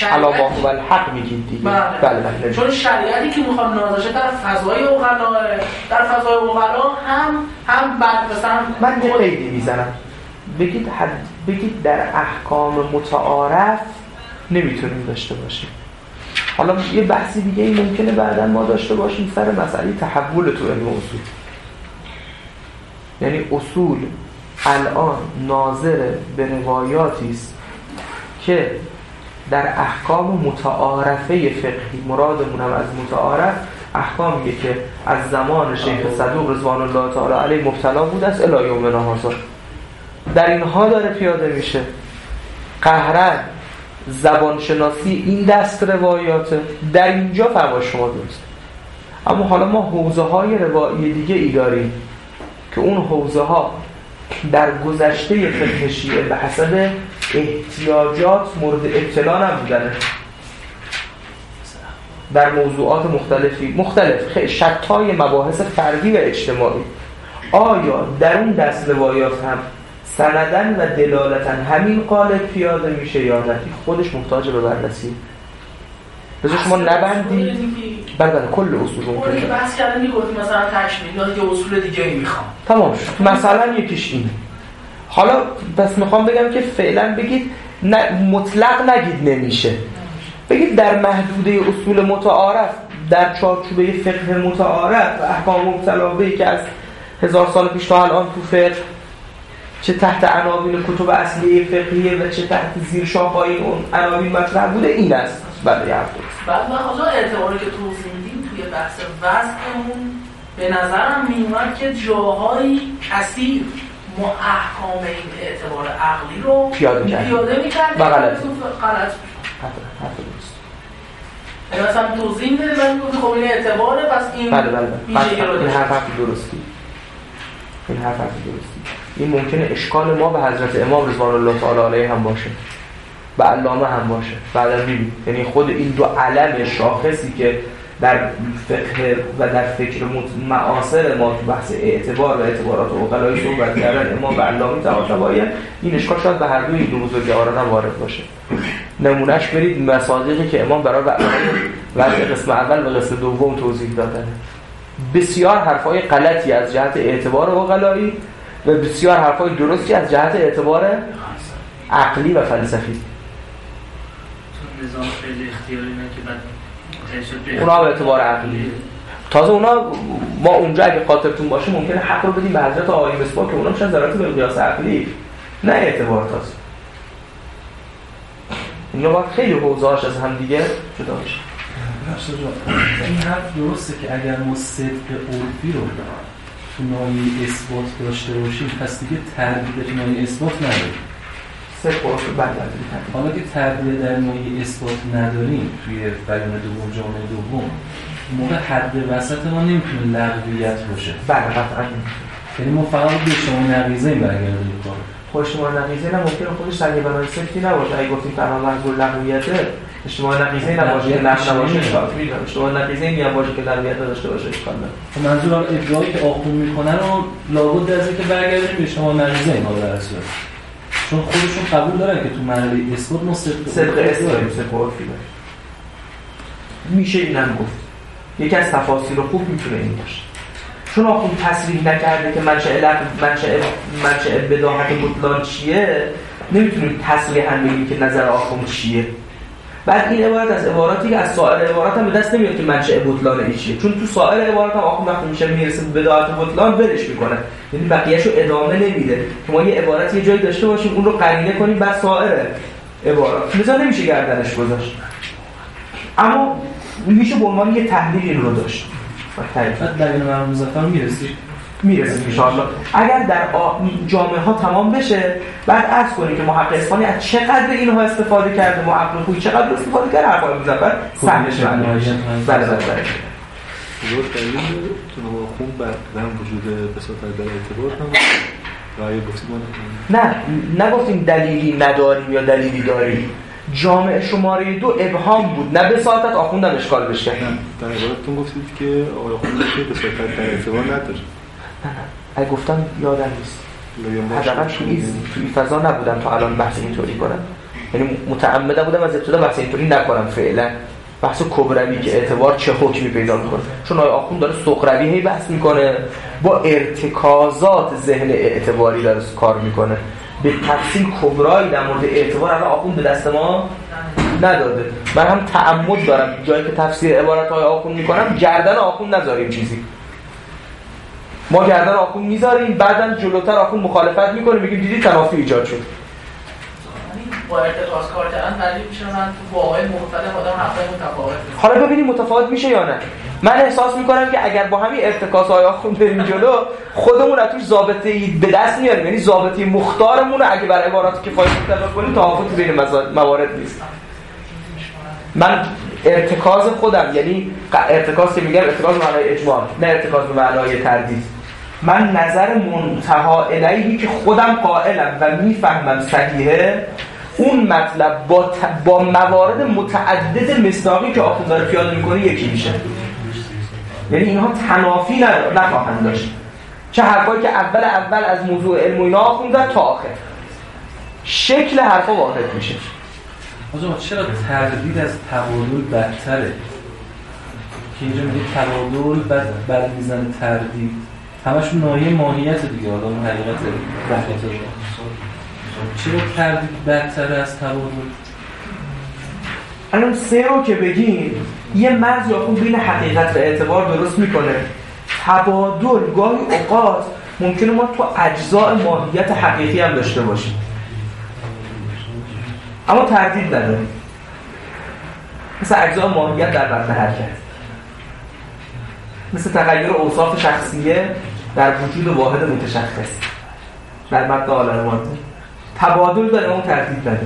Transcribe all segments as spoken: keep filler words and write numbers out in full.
علامه و الحق میگید دیگه. بله بله بله. چون شریعتی که میخواد نازشه در فضای اوغلا، در فضای اوغلا هم هم بعد مثلا من یه قیدی میزنم، بگید حد بگید در احکام متعارف نمیتونیم داشته باشیم. حالا یه بحثی دیگه ای ممکنه بعداً ما داشته باشیم سر مسئله تحول تو علم اصول. یعنی اصول الان ناظر به روایاتی است که در احکام متعارفه فقهی، مرادمون هم از متعارف احکامیه که از زمان شیخ صدوق رضوان الله تعالی علیه مبتلا بود است الی یومنا هذا، در اینها داره پیاده میشه. قهرن زبانشناسی این دست روایات در اینجا فرما شما درست. اما حالا ما حوزه های روایی دیگه ای داریم که اون حوزه ها در گذشته فقه شیعه به حسب احتیاجات مورد ابتلا نبودنه، در موضوعات مختلفی مختلف خیلی شتای مباحث فردی و اجتماعی. آیا در اون دست روایات هم سندن و دلالتن همین قالب پیاده میشه یا نه؟ خودش محتاج به بررسی. بذار شما نبندی بعد کل اصول رو اون که بحث کردن میگفتیم مثلا تشمیل یا یه اصول دیگه ای میخوام تمام شد. مثلا یکیش اینه. حالا بس میخوام بگم که فعلا بگید نه، مطلق نگید نمیشه، بگید در محدوده اصول متعارف، در چارچوبه فقه متعارف و احکام مبتلابه‌ای که از هزار سال پیش تا الان تو فقه چه تحت عناوین کتب اصلی فقهیه و چه تحت زیر شاخه‌های اون عناوین مطرح بوده این است. بله یه هفته بعد من حالا اعتباری که توضیح میدیم توی بحث وضعمون به نظرم میومد که جاهایی کثیر ما احکام این اعتبار عقلی رو پیاده کرد پیاده میکرد و غلط غلط میشه. مثلا توضیح میده من گفتم خب این اعتباره پس این بله بله ویژگی رو این حرف حرف درستی این حرف حرف درستی این ممکنه اشکال ما به حضرت امام رضوان الله تعالی علیه هم باشه، به علامه هم باشه بعدا میبینید. یعنی خود این دو علم شاخصی که در فقه و در فکر معاصر ما تو بحث اعتبار و اعتبارات عقلایی صحبت کردن امام و علامه طباطبایی، این اشکال شاید به هر دوی این دو بزرگواران هم وارد باشه. نمونهش برید مصادیقی که امام برای وضع قسم اول و قسم دوم توضیح دادن. بسیار حرفای غلطی از جهت اعتبار عقلایی و بسیار حرفای درستی از جهت اعتبار عقلی و فلسفی. نظام خیلی اختیاری نه که بعد اونا به اعتبار عقلی تازه اونا ما اونجا اگه خاطرتون باشه ممکنه حق رو بدیم به حضرت آقای مصباح که اونا میشن ذراتی به قیاس عقلی نه اعتبار. تازه اینا باید خیلی حوزه‌اش از هم دیگه جدا بشه. این حرف درسته که اگر ما صدق عرفی رو تو ناحیه اثبات داشته باشیم پس دیگه تردید تو ناحیه اثبات نداریم. صدق عرفی بعد حالا که تردید در ناحیه اثبات نداریم توی بیان دوم جامعه دوم، موقع حد وسط ما نمیتونه لغویت باشه. بله قطعا. یعنی ما فقط به شما نقیضه برگردیم کار. خود شما نقیضه نه ممکنه خودش سریع بنای سفتی نباشه. اگه گفتیم تمام منظور لغویته، اشتباه نقیضه نباشه که نقض نباشه شاید میدونم. اشتباه نقیضه نیم باشه که لغویت داشته باشه اشکال نداره. منظور اون ادعایی که آخون میکنن رو لابد از اینکه برگردیم به شما نقیضه اینا در اصل. چون خودشون قبول دارن که تو مرحله اثبات ما صدق صدق اثبات صدق عرفی باشه. میشه اینم گفت. یکی از تفاسیر خوب میتونه این باشه. چون آخون تصریح نکرده که منشأ منشأ منشأ بداهت بطلان چیه، نمیتونید تصریحاً بگید که نظر آخون چیه. بعد این عبارت از عباراتی که از سایر عبارات هم به دست نمیاد که منشأ بطلان این چیه، چون تو سایر عبارات هم آخون وقتی میشه میرسه به بداهت بطلان ولش میکنه، یعنی بقیه‌شو ادامه نمیده که ما یه عبارت یه جایی داشته باشیم اون رو قرینه کنیم بعد سایر عبارات مثلا نمیشه گردنش گذاشت. اما میشه به عنوان یه تحلیل این رو داشت. بعد در این مرحله مظفر میرسید میرسید ان شاء الله اگر در جامعه ها تمام بشه. بعد عرض کنیم که محقق اصفهانی از چقدر اینها استفاده کرده، محقق خویی چقدر استفاده کرده، حرفای مظفر سهمش معلومه. بله بله بله درست دلیل تو خون بعدم وجود بساطت در اعتبار هم رای گفتیم نه نگفتیم دلیلی نداریم یا دلیلی داریم. جامعه شماره دو ابهام بود نه بساطت آخوندم اشکال بشه. در عبارتتون گفتید که آقای آخوند که بساطت در اعتبار نداره. نه نه اگه گفتم یادم نیست. حداقل توی توی فضا نبودم تا الان بحث اینطوری کنم. یعنی متعمد بودم از ابتدا بحث اینطوری نکنم فعلا، بحث کبروی که اعتبار چه حکمی پیدا میکنه، چون آقای آخوند داره سغروی هی بحث میکنه، با ارتکازات ذهن اعتباری داره کار میکنه. به تفصیل کبرایی در مورد اعتبار الان آخوند به دست ما نداده. من هم تعمد دارم جایی که تفسیر عبارت های آخوند میکنم گردن آخوند نذاریم چیزی، ما گردن آخوند میذاریم بعدن جلوتر آخوند مخالفت میکنه میگیم دیدی تنافی ایجاد شد. با ارتکاز کار کردن دلیل میشه من تو واقعی مختلف آدم حرفای متفاوت. حالا ببینیم متفاوت میشه یا نه. من احساس میکنم که اگر با همین ارتکازهای آخوند بریم جلو خودمون از توش ضابطه‌ای به دست میاریم، یعنی ضابطه مختارمون رو اگه برای عبارات کفایت مطابق کنیم توافقی بین موارد نیست. من ارتکاز خودم، یعنی ارتکاز که میگم ارتکاز به معنای اجمال نه ارتکاز به معنای تردید، من نظر منتها الیهی که خودم قائلم و میفهمم صحیحه، اون مطلب با, ت... با موارد متعدد مصداقی که آخوند داره پیاده میکنه یکی میشه. یعنی اینها تنافی نخواهند داشت، چه حرفایی که اول اول از موضوع علم و اینا آخوند تا آخر شکل حرفا واحد میشه. آجا چرا تردید از تبادل بدتره؟ که اینجا میگه تبادل بعد بعد میزنه تردید، همشون ناحیه ماهیت دیگه، حالا اون حقیقت رفته. چرا تردید بدتره از تبادل؟ الان سه رو که بگیم یه مرز یا خون بین حقیقت و اعتبار درست میکنه. تبادل گاهی اوقات ممکنه ما تو اجزاء ماهیت حقیقی هم داشته باشیم اما تردید نداریم، مثل اجزاء ماهیت در متن حرکت، مثل تغییر اوصاف شخصیه در وجود واحد متشخص در متن عالم ماده. تبادل داره اون تردید نداره،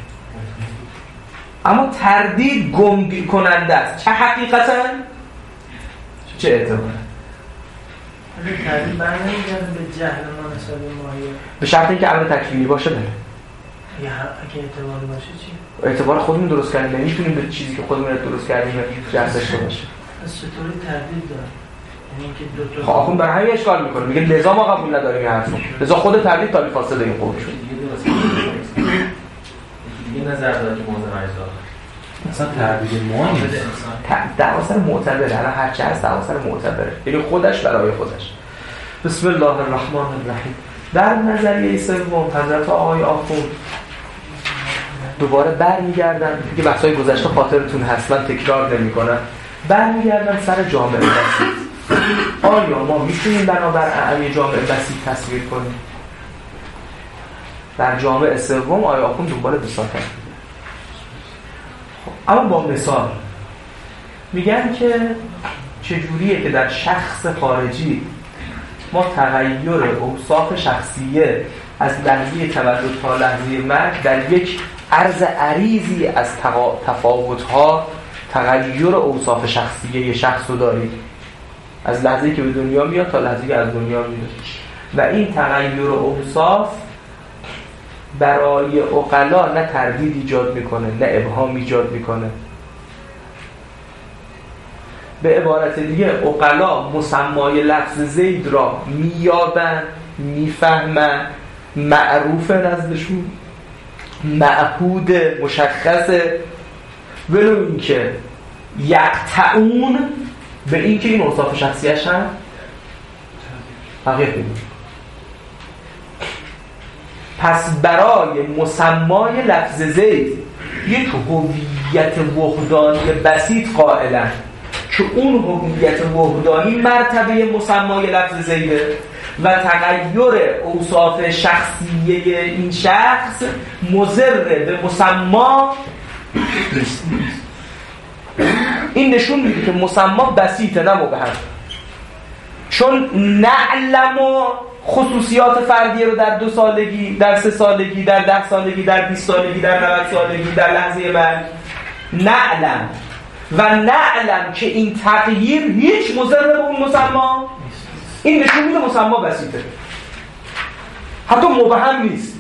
اما تردید گمگیر کننده است، چه حقیقتا چه اعتبار. اگه تردید برنمیگرده به جهل ما نسبت به ماهیت، به شرط اینکه امر تکوینی باشه داره. یا اگه اعتباری باشه چی؟ اعتبار خودمون درست کردیم، نمیتونیم به چیزی که خودمون درست کردیم جهت داشته باشه. از چطوری تردید داره؟ یعنی که دو تا خب آخون برای همین اشکال میکنه، میگه لذا ما قبول نداریم این حرفو، لذا خود تردید تا بی فاصله این قول شد. دیگه نظر داره که موضوع اجزا اصلا تردید ما نیست، دعواسر معتبره، الان هرچه هست دعواسر معتبره، یعنی خودش برای خودش. بسم الله الرحمن الرحیم. در نظریه سوم حضرت آقای آخوند دوباره برمیگردن، دیگه بحث‌های گذشته خاطرتون هست من تکرار نمی‌کنم، برمیگردن سر جامعه بسیط. آیا ما میتونیم بنابر اعمی جامعه بسیط تصویر کنیم؟ در جامعه سوم آیا آخوند دنبال بساطت می‌کنه، اما با مثال میگن که چجوریه که در شخص خارجی ما تغییر اوصاف شخصیه از لحظه تولد تا لحظه مرگ در یک عرض عریضی از تفاوت‌ها تغییر اوصاف شخصیه شخص رو داریم، از لحظه‌ای که به دنیا میاد تا لحظه‌ای که از دنیا میاد، و این تغییر اوصاف برای عقلا نه تردید ایجاد میکنه نه ابهام ایجاد میکنه. به عبارت دیگه عقلا مسمای لفظ زید را میابن، میفهمن، معروف نزدشون، معهود مشخصه، ولو اینکه یقطعون به این که این اوصاف شخصیش هم تغییر میده. پس برای مسمای لفظ زید یک هویت وحدانی بسیط قائلن که اون هویت وحدانی مرتبه مسمای لفظ زیده و تغییر اوصاف شخصیه این شخص مضر به مسما نیست. این نشون میده که مسما بسیطه نه مبهم، چون نعلم و خصوصیات فردی رو در دو سالگی، در سه سالگی، در ده سالگی، در بیست سالگی، در نود سالگی، در لحظه مرگ نعلم و نعلم که این تغییر هیچ مضر به اون مسما، این نشون میده مسما بسیطه، حتی مبهم نیست.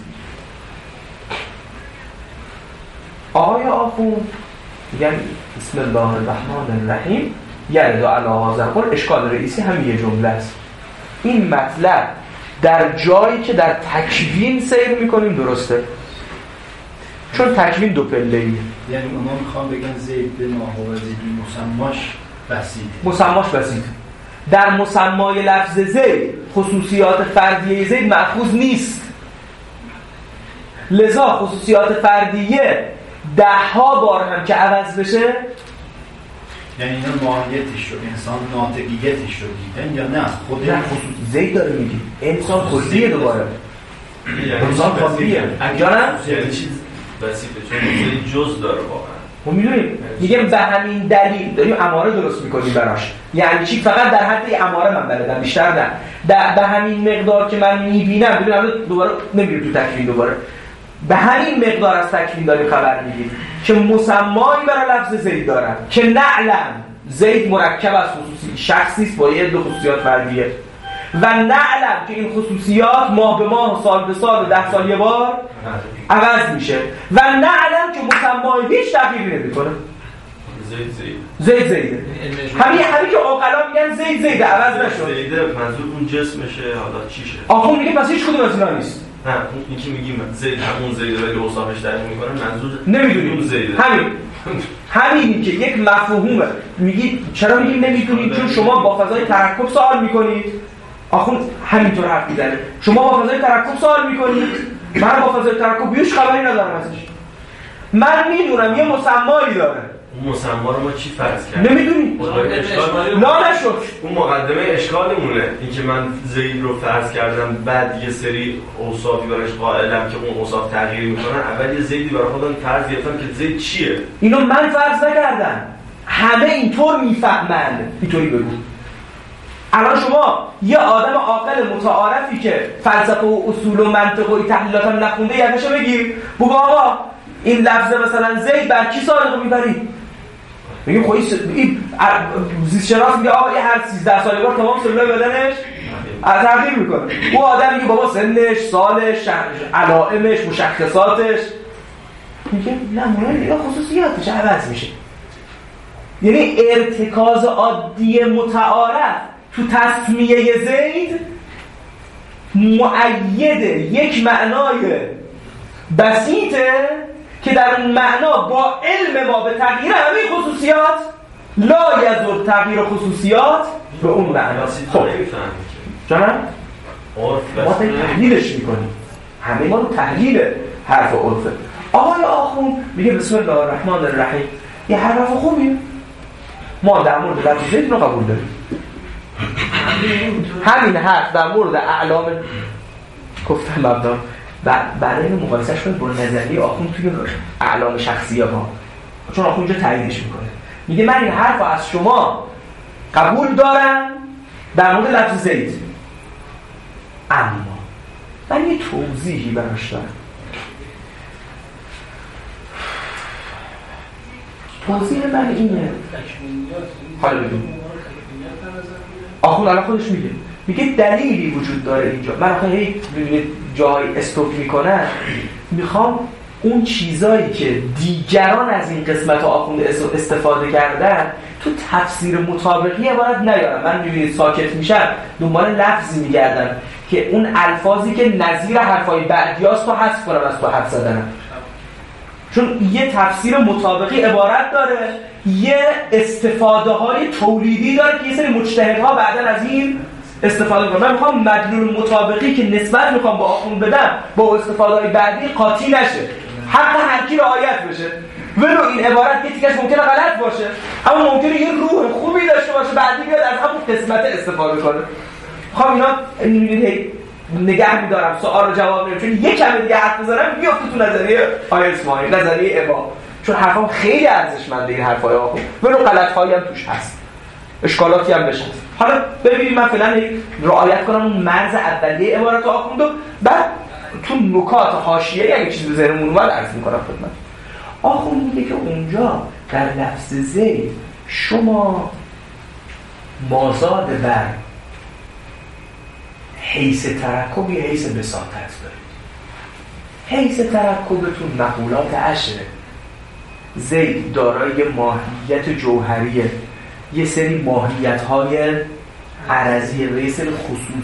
آقای آخوند میگن بسم الله الرحمن الرحیم یعنی علی هذا القول اشکال رئیسی همین یه جمله است. این مطلب در جایی که در تکوین سیر میکنیم درسته، چون تکوین دو پله‌ایه. یعنی اونا میخوان بگن زید به ماهو و زیدی مسماش بسیطه. مسماش بسیطه. در مسمای لفظ زید خصوصیات فردیه زید مأخوذ نیست. لذا خصوصیات فردیه ده ها بار هم که عوض بشه، یعنی اینا ماهیتش رو، انسان ناطقیتش رو دیدن یا نه خود نه خصوص زید داره میگی انسان کلیه دوباره انسان کلیه یا نه؟ یعنی چیز بسیطه چون زید جز داره واقعا. ما میدونیم میگم به همین دلیل داریم اماره درست میکنیم براش. یعنی چی؟ فقط در حد اماره من بلدم، بیشتر نه. در به همین مقدار که من میبینم، ببینم دوباره نمیریم تو تکوین، دوباره به همین مقدار از تکوین داریم خبر میگیم که مسمایی برای لفظ زید دارن که نعلم زید مرکب از خصوصی شخصی است با یه دو خصوصیات فردیه و نعلم که این خصوصیات ماه به ماه و سال به سال و ده سال یه بار عوض میشه و نعلم که مسمای هیچ تغییری نمیکنه. زید زید زید زیده. همین همین که عاقلا میگن زید زیده عوض نشد. زیده منظور اون جسمشه، حالا چیشه؟ آخون میگه پس هیچ کدوم از اینا نیست. نه این که میگیم زید همون زیده ولی اوصافش تعیین میکنه منظور نمیدونیم زیده. همین همینی که یک مفهومه. میگی چرا میگیم نمیدونید؟ چون شما با فضای ترکب سوال میکنید. آخون همینطور حرف میزنه. شما با فضای ترکب سوال میکنید، من با فضای ترکب بیوش خبری ندارم ازش. من میدونم یه مسمایی داره. اون مسما رو ما چی فرض کردیم؟ نمیدونیم. لا نشد. اون مقدمه اشکالمونه اینکه من زید رو فرض کردم بعد یه سری اوصافی براش قائلم که اون اوصاف تغییر میکنن. اول یه زیدی برای خودم فرض گرفتم که زید چیه. اینو من فرض نکردم، همه اینطور میفهمند. اینطوری بگو. الان شما یه آدم عاقل متعارفی که فلسفه و اصول و منطق و تحلیلات هم نخونده یادش بگیر بگو آقا این لفظ مثلا زید بر کی صادق میبری؟ میگه خب این زیست شناس میگه آقا این هر سیزده ساله بار تمام سلولای بدنش تغییر میکنه. او آدم میگه بابا سنش، سالش، علائمش، مشخصاتش، میگه نه مهم یا خصوصیاتش عوض میشه. یعنی ارتکاز عادی متعارف تو تسمیه زید مؤید یک معنای بسیطه که در اون معنا با علم ما به تغییر همه خصوصیات لا یضر تغییر خصوصیات به اون معنا. خب جانم ما تحلیلش میکنیم، همه ما رو تحلیل حرف عرفه. آقای آخون میگه بسم الله الرحمن الرحیم، یه حرف خوبیه، ما در مورد لفظ زید رو قبول داریم. همین حرف در مورد اعلام گفتم مبنا برای اینو مقایسهش کنید با نظریه آخوند توی اعلام شخصیه ها، چون آخوند اینجا تاییدش میکنه. میگه من این حرف رو از شما قبول دارم در مورد لفظ زید، اما من یه توضیحی براش دارم. توضیح من اینه، حالا ببینید آخوند الان خودش میگه میگه دلیلی وجود داره اینجا. من آخه هی ببینید جای استوب میکنن، میخوام اون چیزایی که دیگران از این قسمت آخوند استفاده کردن تو تفسیر مطابقی عبارت نیارم. من میبینید ساکت میشم دنبال لفظی میگردم که اون الفاظی که نظیر حرفای بعدیاست رو حذف کنم از تو حرف زدنم، چون یه تفسیر مطابقی عبارت داره، یه استفاده های تولیدی داره که یه سری مجتهدها بعداً از این استفاده کنم. من میخوام مدلول مطابقی که نسبت میخوام با آخوند بدم با استفاده های بعدی قاطی نشه، حق هر کی رعایت بشه. ولو این عبارت یه تیکش ممکنه غلط باشه اما ممکنه یه روح خوبی داشته باشه، بعدی بیاد از همون قسمت استفاده کنه. میخوام اینا میبینید نگه میدارم سوال رو جواب نمیدم، چون یک کمی دیگه حرف بزنم بیفته تو نظریه آیه اسماعیل، نظریه ابا، چون حرفام خیلی ارزشمنده. این حرفای آخوند ولو غلط‌هایی هم توش هست، اشکالاتی هم بشه. حالا ببینید من فعلا رعایت کنم اون مرز اولیه عبارت آخوند و بعد تو نکات حاشیه‌ای اگه چیزی به ذهنمون اومد عرض می‌کنم خدمت. آخوند میگه که اونجا در لفظ زید شما مازاد بر حیث ترکب یا حیث بساطت دارید. حیث ترکبتون مقولات عشره. زید دارای ماهیت جوهریه، یه سری ماهیت‌های عرضیه و یه سری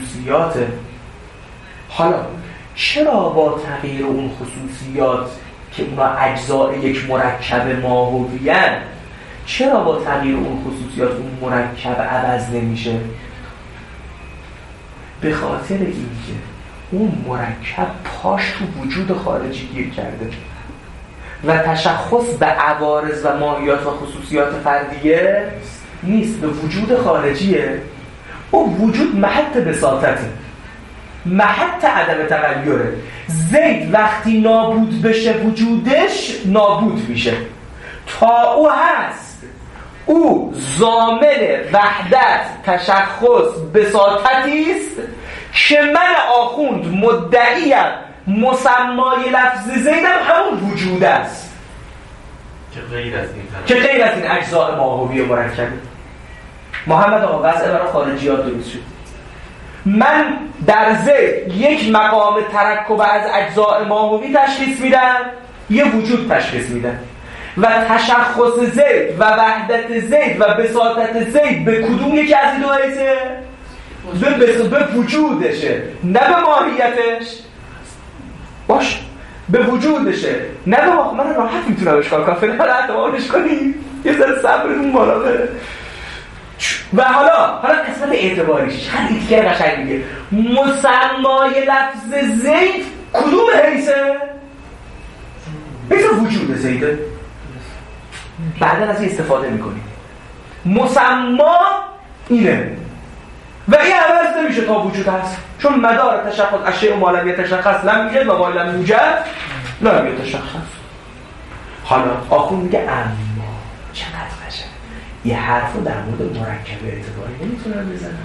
خصوصیاته. حالا چرا با تغییر اون خصوصیات که اونا اجزای یک مرکب ماهویه‌اند، چرا با تغییر اون خصوصیات اون مرکب عوض نمیشه؟ به خاطر اینکه اون مرکب پاش تو وجود خارجی گیر کرده و تشخص به عوارض و ماهیات و خصوصیات فردیه نیست، به وجود خارجیه. اون وجود محط بساطته، محط عدم تغییره. زید وقتی نابود بشه وجودش نابود میشه. تا او هست او ضامن وحدت، تشخص، بساطتی است که من آخوند مدعیم مسمای لفظ زیدم همون وجود است که غیر از این طرف، که غیر از این اجزاء ماهوی مرکبه. محمد آقا وضع برای خارجیات درست شد. من در زید یک مقام ترکب از اجزاء ماهوی تشخیص میدم، یه وجود تشخیص میدم و تشخص زید و وحدت زید و بساطت زید به کدوم یکی از این دو حیثه؟ به, به وجودشه، نه به ماهیتش. باش به وجودشه، نه به ماهیتش. من راحت میتونم اشکال کنم، فعلا اعتمادش کنیم، یه ذره صبرتون بالا بره. و حالا حالا قسمت اعتباریش خیلی دیگه قشنگ میگه مسمای لفظ زید کدوم حیثه؟ حیث وجود زیده. بعدا از این استفاده میکنیم. مسما اینه و این عوض نمیشه تا وجود هست، چون مدار تشخص اشیاء و مالم یتشخص لم یوجد و ما لم یوجد لم یتشخص. حالا آخون میگه اما چقدر قشنگ یه حرف رو در مورد مرکب اعتباری نمیتونن بزنن،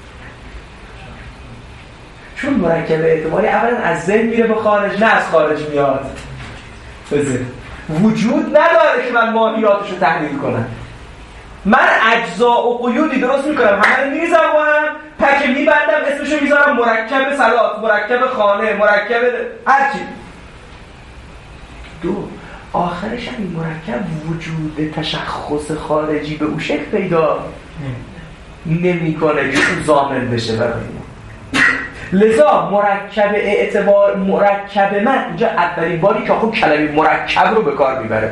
چون مرکب اعتباری اولا از ذهن میره به خارج، نه از خارج میاد به ذهن. وجود نداره که من ماهیاتش رو تحلیل کنم. من اجزا و قیودی درست میکنم، همه رو میریزم با هم، پکه میبندم، اسمشو میذارم مرکب صلات، مرکب خانه، مرکب هرچی. دو، آخرش هم این مرکب وجود تشخص خارجی به او شکل پیدا نمیکنه که او ضامن بشه برای ما. لذا مرکب اعتبار، مرکب من اینجا اولین باری که خب کلمه مرکب رو به کار میبره.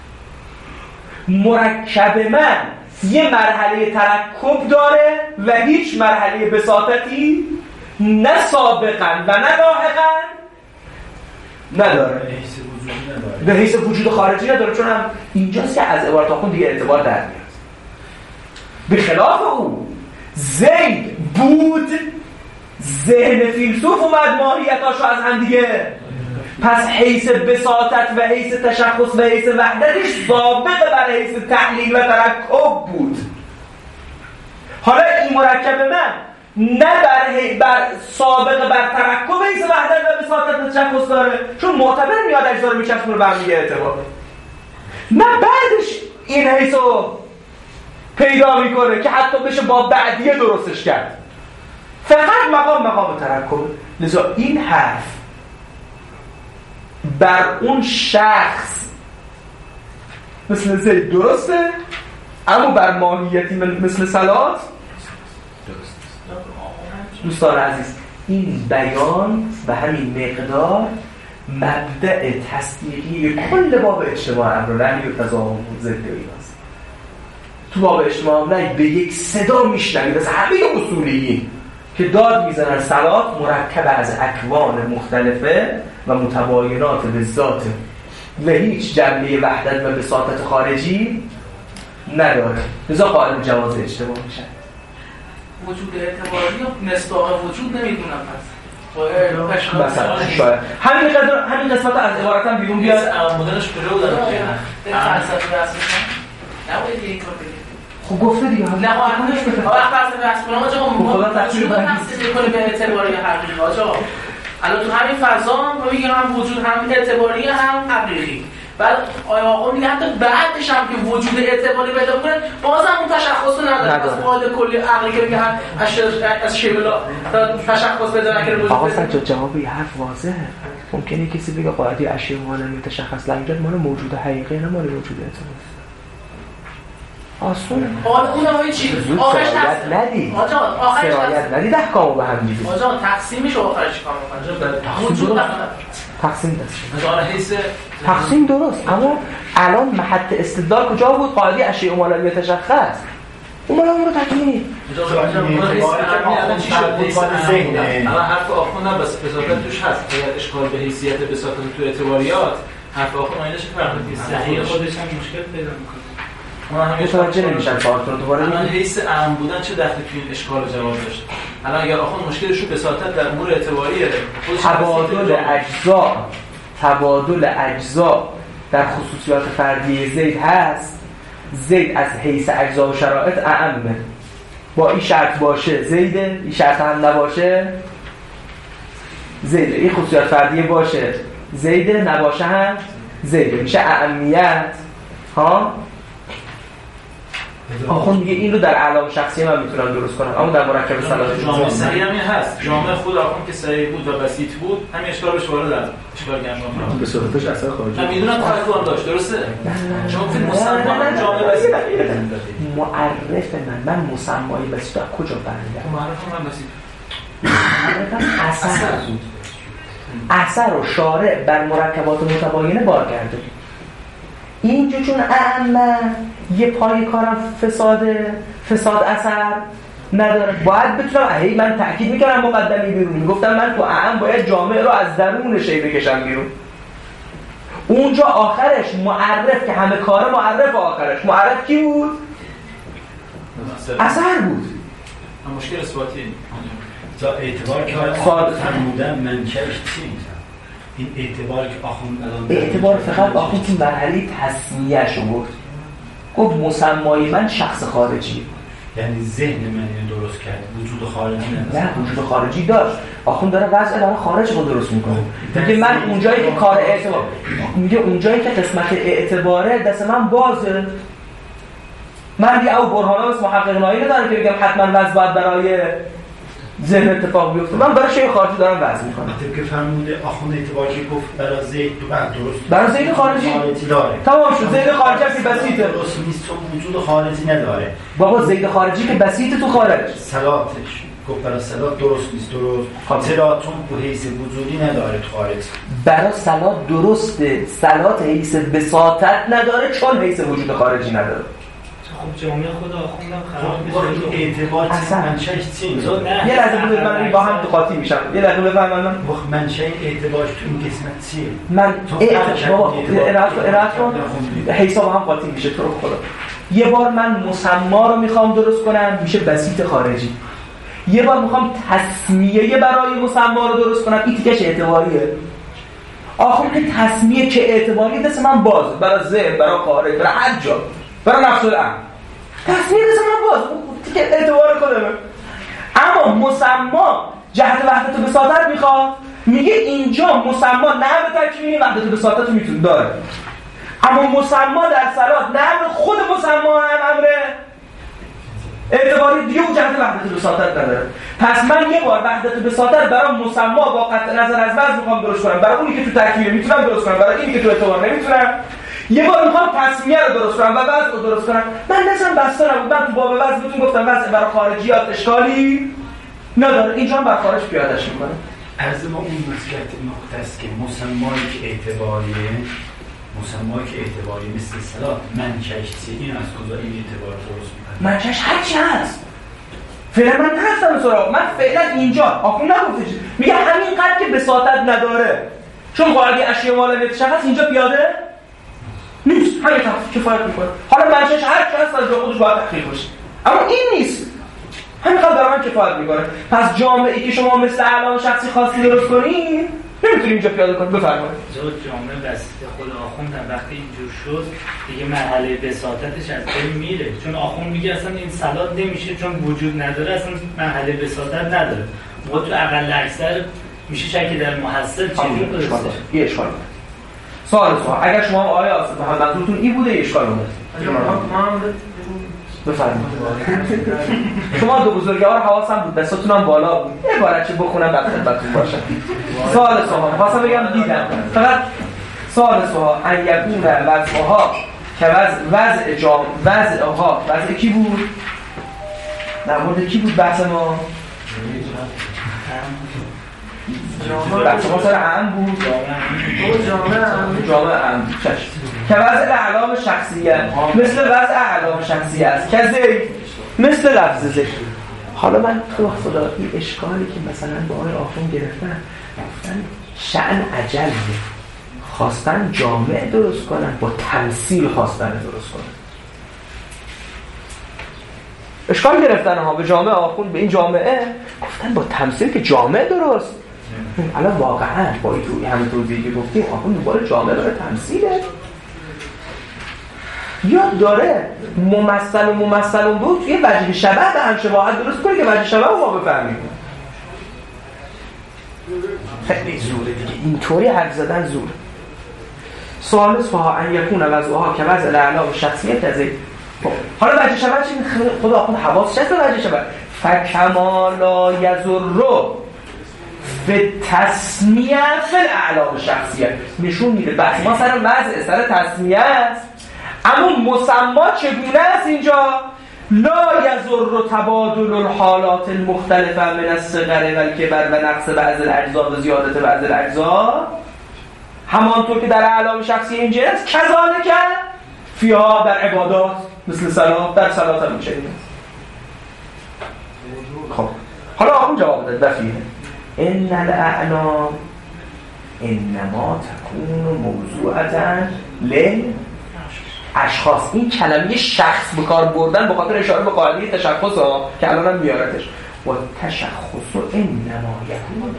مرکب من یه مرحله ترکب داره و هیچ مرحله بساطتی نه سابقا و نه لاحقا نداره، به حیث وجود خارجی نداره، چون هم اینجاست که از عبارت آخون دیگه اعتبار در میاد. به خلاف او زید بود، ذهن فیلسوف اومد ماهیتاشو از هم دیگه، پس حیث بساطت و حیث تشخص و حیث وحدتش سابق بر حیث تحلیل و ترکب بود. حالا این مرکب من نه بر, بر سابق بر ترکب حیث وحدت و بساطت و تشخص داره، چون معتبر میاد اجزا رو میچسبونه رو برمیگه اعتبار، نه بعدش این حیث رو پیدا میکنه که حتی بشه با بعدیه درستش کرد، فقط مقام مقام ترکب. لذا این حرف بر اون شخص مثل زید درسته، اما بر ماهیتی مثل صلات درست. دوستان عزیز، این بیان و همین مقدار مبدأ تصدیقی کل باب اجتماع امر رنی و تضامن ضد ایناست. تو باب اجتماع امر به یک صدا میشنوید از همه اصولیین که داد میزنن صلات مرکب از اکوان مختلفه و متباینات به ذات و هیچ جنبه وحدت و بساطت خارجی نداره، لذا قائل جواز اجتماع میشن. وجود اعتباری یا مصداق وجود نمیدونم پس مثلا شاید همین قدر همین قسمت از عبارتم بیرون بیاد مدلش پرو داره که فلسفه راست نباید این کار بگید. خب گفته دیگه نه آخرش بفهم آخر فلسفه راست کنم آقا ما وجود تفسیر کنه به اعتباری حقیقی. آقا الان تو همین فضا ما میگیم هم وجود هم اعتباری هم حقیقی، بعد آیا آقا میگه حتی بعدش هم که وجود اعتباری پیدا کنه بازم اون تشخص رو نداره، از قاعده کلی عقلی که میگه از شیبلا تا تشخص پیدا نکنه وجود. آقا سجاد جواب یه حرف واضحه. ممکنه کسی بگه قاعده اشیاء مال تشخص لنجات مال موجود حقیقی نه مال موجود اعتباری. آسونه. حالا اونم چی؟ آخرش سرایت ندید. آقا آخرش سرایت ندید احکامو به هم دیدید. آقا تقسیمش آخرش کار می‌کنه. وجود تقسیم دست مثلا حیث تقسیم درست، اما الان محط استدلال کجا بود؟ قاعده اشیاء ما لم یتشخص اون مال اون رو تکمیل اما حرف آخون هم بس بساطت توش هست اگر اشکال به حیثیت بساطت تو اعتباریات حرف آخون آینش فرق نیست صحیح خودش هم مشکل پیدا میکنه ما همین متوجه نمیشن سوالتون دوباره الان حیث اهم بودن چه دخلی توی این اشکال رو جواب داشت الان اگر آخون مشکلش رو بساطت در امور اعتباریه تبادل اجزا تبادل اجزا در خصوصیات فردی زید هست زید از حیث اجزا و شرایط اعمه با این شرط باشه زیده این شرط هم نباشه زیده این خصوصیات فردی باشه زیده نباشه هم زیده میشه اعمیت ها آخون میگه این رو در علام شخصی من میتونم درست کنم اما در مرکب سلات جامعه صحیح هم هست جامعه خود آخون که صحیح بود و بسیط بود همین اشکال بهش وارد از چیکار کنم به صورتش اثر خارجی من میدونم تفکر هم داشت درسته شما فیلم مسلمان جامعه بسیط معرف من من مسمای بسیط از کجا برمی‌دارم معرف من بسیط معرفم اثر بود اثر و شارع بر مرکبات متباینه بار کرده اینجا چون اعمه یه پای کارم فساده فساد اثر نداره باید بتونم هی من تأکید میکنم مقدمی بیرون میگفتم من تو اعم باید جامعه رو از درون شی بکشم بیرون اونجا آخرش معرف که همه کاره معرف آخرش معرف کی بود؟ اثر بود مشکل اثباتی تا اعتبار که آخون فرمودن منکرش چی؟ این اعتبار که آخون اعتبار فقط آخون که مرحله تصمیه شو گفت گفت مسمای من شخص خارجی یعنی ذهن من اینو درست کرد وجود خارجی نه نه وجود خارجی داشت آخون داره وضع برای خارج رو درست میکنه میگه من اونجایی که کار اعتبار میگه اونجایی که قسمت اعتباره دست من بازه من یه او برهانا بس محقق نایی نداره که بگم حتما وضع باید برای ذهن اتفاق بیفته من برای شیء خارجی دارم وضع میکنم طبق که فرموده آخون اعتباری که گفت برای زید تو بعد درست برای زید خارجی داره تمام شد زید خارجی که بسیطه درست نیست چون وجود خارجی نداره بابا زید خارجی که بسیطه تو خارج صلاتش گفت برای صلات درست نیست درست صلات چون به حیث وجودی نداره تو خارج برای صلات درسته صلات حیث بساطت نداره چون حیث وجود خارجی نداره خب جامعه خدا خوندم خراب میشه اعتبار چیز منشأش چی یه لحظه بذارید من با هم تو قاطی میشم یه لحظه بفهمم من وقت منشأ اعتبارش تو این قسمت چیه من اعتبار ارائه کن حساب با هم قاطی میشه تو رو خدا یه بار من مسما رو میخوام درست کنم میشه بسیط خارجی یه بار میخوام تسمیه برای مسما رو درست کنم این تیکش اعتباریه آخر که تسمیه که اعتباری دست من باز برای ذهن برای خارج برای هر جا برای نفس الامر تصمیم دست من باز دیگه اعتبار کنم اما مسما جهت وحدت و بساطت میخواد میگه اینجا مسما نه به تکمیلی وحدت و بساطت رو میتونه داره اما مسما در صلات نه خود مسما هم امره اعتباری دیگه اون جهت وحدت و بساطت نداره پس من یه بار وحدت و بساطت برای مسما با قطع نظر از وضع میخوام درست کنم برای اونی که تو تکمیل میتونم درست کنم برای اینی که تو اعتبار نمیتونم یه بار میخوام تصمیه رو درست کنم و وضع رو درست کنم من نظرم بسته نبود من تو باب وضع بهتون گفتم وضع برای خارجیات اشکالی نداره اینجا هم بر خارج پیادهش میکنه عرض ما اون مسکت نقطه است که مسمایی که اعتباریه مسمایی که اعتباری مثل صلات منشأش چیه این از کجا این اعتبار درست میکنه منشأش هرچی هست فعلا من نرفتم سراغ من فعلا اینجا آخون نگفته چیز میگه همینقدر که بساطت نداره چون قاعده اشیاء ما لم یتشخص اینجا پیاده نیست همین کفایت میکنه حالا منشأش هر چی هست از جا خودش باید تحقیق بشه اما این نیست همین قدر برای من کفایت میکنه پس جامعه ای که شما مثل اعلام شخصی خاصی درست کنید نمیتونی اینجا پیاده کنید بفرمایید زود جامعه بسیط خود آخوندن وقتی اینجور شد دیگه مرحله بساطتش از بین میره چون آخوند میگه اصلا این صلات نمیشه چون وجود نداره اصلا مرحله بساطت نداره ما تو اقل اکثر میشه شکی در محصل چیزی درسته یه اشکال داره سوال سوال اگر شما آیه آسف منظورتون این بوده اشکال بوده بفرمایید شما دو بزرگوار حواسم بود دستاتون هم بالا بود یه بارچه بخونم بعد خدمتتون باشم سوال سوال خواستم بگم دیدم فقط سوال سوال ان یکون وضعها که وضع وضع جام وضعها وضع کی بود در مورد کی بود بحث ما بحث ما سر عام بود جامعه جامعه عام چشم که وضع اعلام شخصیت مثل وضع اعلام شخصیت است که زید مثل لفظ زید. حالا من تو خدا این اشکالی که مثلا با آقای آخوند گرفتن گفتن شأن عجله خواستن جامعه درست کنن با تمثیل خواستن درست کنن اشکال گرفتن ها به جامعه آخوند به این جامعه گفتن با تمثیل که جامعه درست. الان واقعا با این توی همین توضیحی که گفتیم آخوند دوباره جامعه داره تمثیله یا داره ممثل و ممثل اون دو توی وجه شبه به هم شباهت درست کنه که وجه شبه رو ما بفهمیم. خیلی زوره دیگه اینطوری حرف زدن زوره. سوال فها ان یکون وضعها که وضع الاعلام شخصیت از حالا وجه شبه چی خدا آخوند حواس شد وجه شبه فکما لا یضر به تسمیه فی الاعلام شخصیت نشون میده بحث ما سر وضع سر تسمیه است اما مسما چگونه است اینجا لا یضر تبادل الحالات المختلفه من الصغر والکبر و نقص بعض الاجزاء و زیادت بعض الاجزاء همانطور که در اعلام شخصی اینجا است کذالک فیها در عبادات مثل صلات در صلات هم چنین است. خب حالا آخوند جواب داد وفیه ان الاعلام انما تكون موضوعتا للاشخاص. این کلمه شخص به کار بردن به خاطر اشاره به قاعده تشخص ها که الان هم میارتش و تشخص انما یکون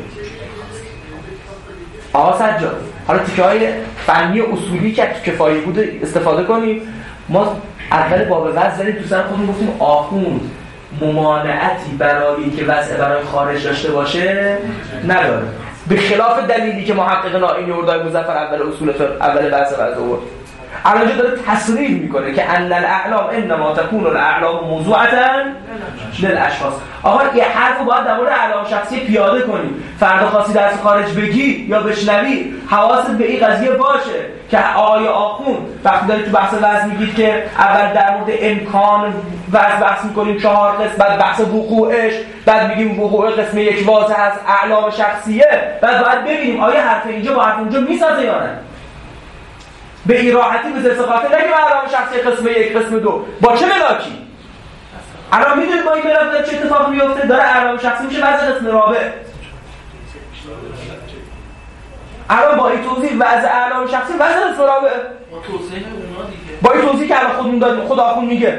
آقا سجاد حالا تیکه های فنی اصولی که کفایه بود استفاده کنیم. ما اول باب وضع داریم تو سر خودمون گفتیم آخوند ممانعتی برای اینکه وضع برای خارج داشته باشه نداره به خلاف دلیلی که محقق نائینی اردای مظفر اول اصول اول بحث وضع آورد. الان جا داره تصریح میکنه که ان الاعلام انما تكون الاعلام موضوعتا للاشخاص. آقا یه حرفو باید در مورد اعلام شخصی پیاده کنیم فردا خاصی درس خارج بگی یا بشنوی حواست به این قضیه باشه که آقای آخوند وقتی دارید تو بحث وضع میگید که اول در مورد امکان وضع بحث میکنیم چهار قسم بعد بحث وقوعش بعد میگیم وقوع قسم یک واضح از اعلام شخصیه بعد باید ببینیم آیا حرف اینجا با حرف اونجا میسازه یا نه. به این راحتی به زرس خاطر نگیم اعلام شخصی قسم یک قسم دو با چه ملاکی الان میدونید با این ملاک داره چه اتفاق میفته داره اعلام شخصی میشه وضع قسم رابع. الان با این توضیح وضع اعلام شخصی وضع قسم رابع با توضیح اونا دیگه با این توضیح که الان خودمون دادیم خدا آخوند میگه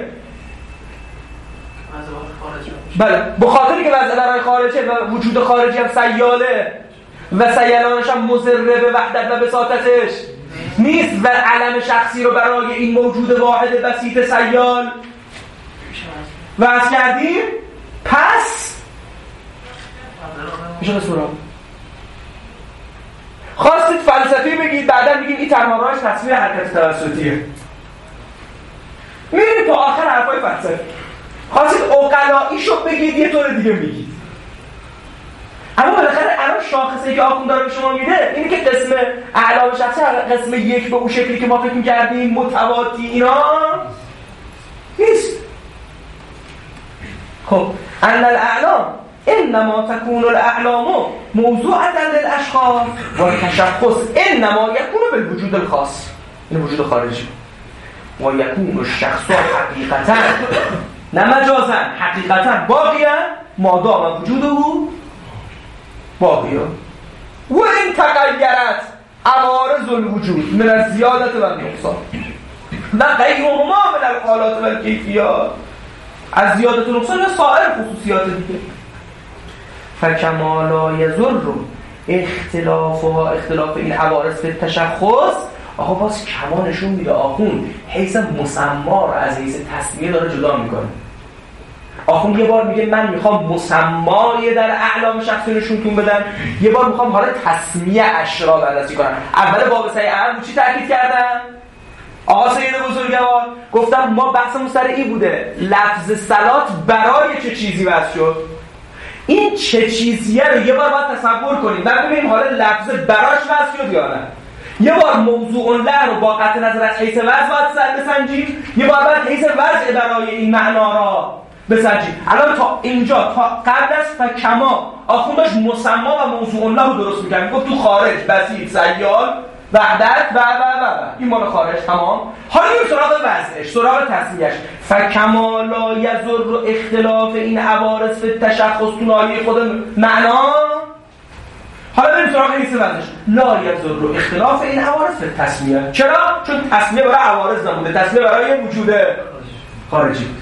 بله به خاطری که وضع برای خارجه و وجود خارجی هم سیاله و سیالانش هم مضر به وحدت و بساطتش نیست و علم شخصی رو برای این موجود واحد بسیط سیال وضع کردیم پس میشه بسورا خواستید فلسفی بگید بعدا بگید این تنها راهش تصویر حرکت توسطیه میرید تا آخر حرفای فلسفی خواستید عقلاییشو بگید یه طور دیگه میگید اما بالاخره الان شاخصی که آخوند داره به شما میده اینه که قسم اعلام شخصی قسم یک به اون شکلی که ما فکر می‌کردیم متواتی اینا نیست. خب ان الاعلام انما تكون الاعلام موضوعا للاشخاص والتشخص انما يكون بالوجود الخاص این وجود خارجی و یکون الشخص حقیقتا نه مجازا حقیقتا باقیا مادام وجوده باقیه و این تغییرات عوارض الوجود من الزیادت و النقصان و غیرهما من الحالات و الکیفیات از زیادت و نقصان یا سایر خصوصیات دیگه. فکما لا یضر اختلاف و اختلاف این عوارض به تشخص آقا باز کما نشون میده آخوند حیث مسما رو از حیث تسمیه داره جدا میکنه. آخوند یه بار میگه من میخوام مسمای در اعلام شخصی نشونتون بدم یه بار میخوام حالا تسمیه اش را بررسی کنم. اول باب سعی اهم چی تاکید کردم؟ آقا سید بزرگوار گفتم ما بحثمون سر این بوده لفظ صلات برای چه چیزی وضع شد. این چه چیزیه رو یه بار باید تصور کنیم بعد ببینیم حالا لفظ براش وضع شد یا نه. یه بار موضوع له رو با قطع نظر از حیث وضع باید بسنجیم یه بار باید حیث وضع برای این معنا را بسنجید. الان تا اینجا تا قبل از فکما آخوند داشت مسما و موضوع الله رو درست می‌کرد. گفت تو خارج بسیط سیال وحدت و و و و این مال خارج تمام. حالا میریم سراغ وضعش، سراغ تصمیه‌اش. فکما لا یضر اختلاف این عوارض فی تشخص تو ناحیه خود معنا. حالا بریم سراغ حیث وضعش. لا یضر اختلاف این عوارض فی تسمیه. چرا؟ چون تسمیه برای عوارض نبوده، تسمیه برای وجود خارجی بود.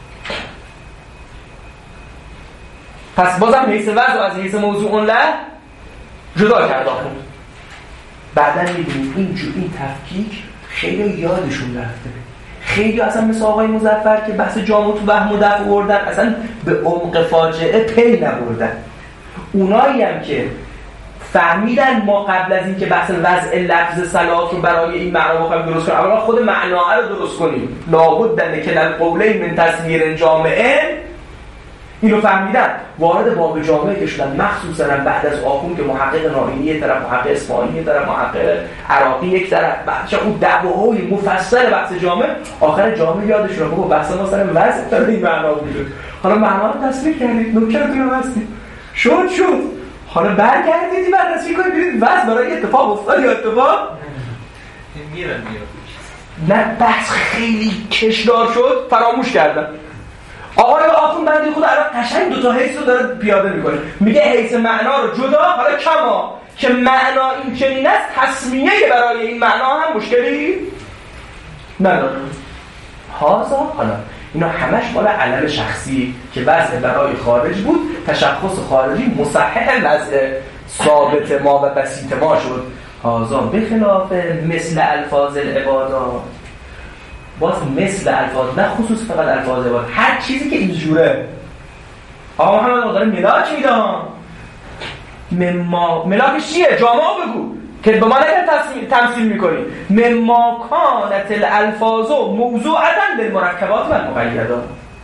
پس بازم حیث وضع و از حیث موضوع له جدا کرد آخوند. بعدن می‌بینیم اینجور این تفکیک خیلی یادشون رفته. خیلی اصلا مثل آقای مظفر که بحث جامع تو وهم و دفع بردن اصلا به عمق فاجعه پی نبردن. اونایی هم که فهمیدن ما قبل از این که بحث وضع لفظ صلات رو برای این معنا بخوایم درست کنیم، اول خود معنا رو درست کنیم. لابد ان کل القولین من تصویر جامعه، اینو فهمیدن وارد باب جامعه که شدن، مخصوصا بعد از آخوند که محقق نائینی یک طرف، محقق اصفهانی یک طرف، محقق عراقی یک طرف، بعدش اون دعواهای مفصل بحث جامعه، آخر جامعه یادشون رو بابا بحث ما سر وضع داره این معنا بود. حالا معنا رو تصویر کردید، نکته‌تون رو بستید، شد شد. حالا برگردید بررسی کنید ببینید وضع برای اتفاق افتاد یا اتفاق میرن میاد. نه بحث خیلی کشدار شد، فراموش کردن. آقای آخوند بندی خود الان قشنگ دو تا حیث رو داره پیاده میکنه. میگه حیث معنا رو جدا، حالا کما که معنا این چنین است، تسمیه برای این معنا هم مشکلی نداره. هازا حالا اینا همش مال علم شخصی که وضع برای خارج بود، تشخص خارجی مصحح وضع ثابت ما و بسیط ما شد. هازا بخلاف مثل الفاظ العبادات، باز مثل الفاظ، نه خصوص فقط الفاظ عبادات، هر چیزی که اینجوره. آقا محمد آقا داره ملاک میده ها. مما ملاکش چیه؟ جامعه بگو که به ما نگه تمثیل میکنی. مما کانت الالفاظ موضوعتا للمرکبات و المقیدات.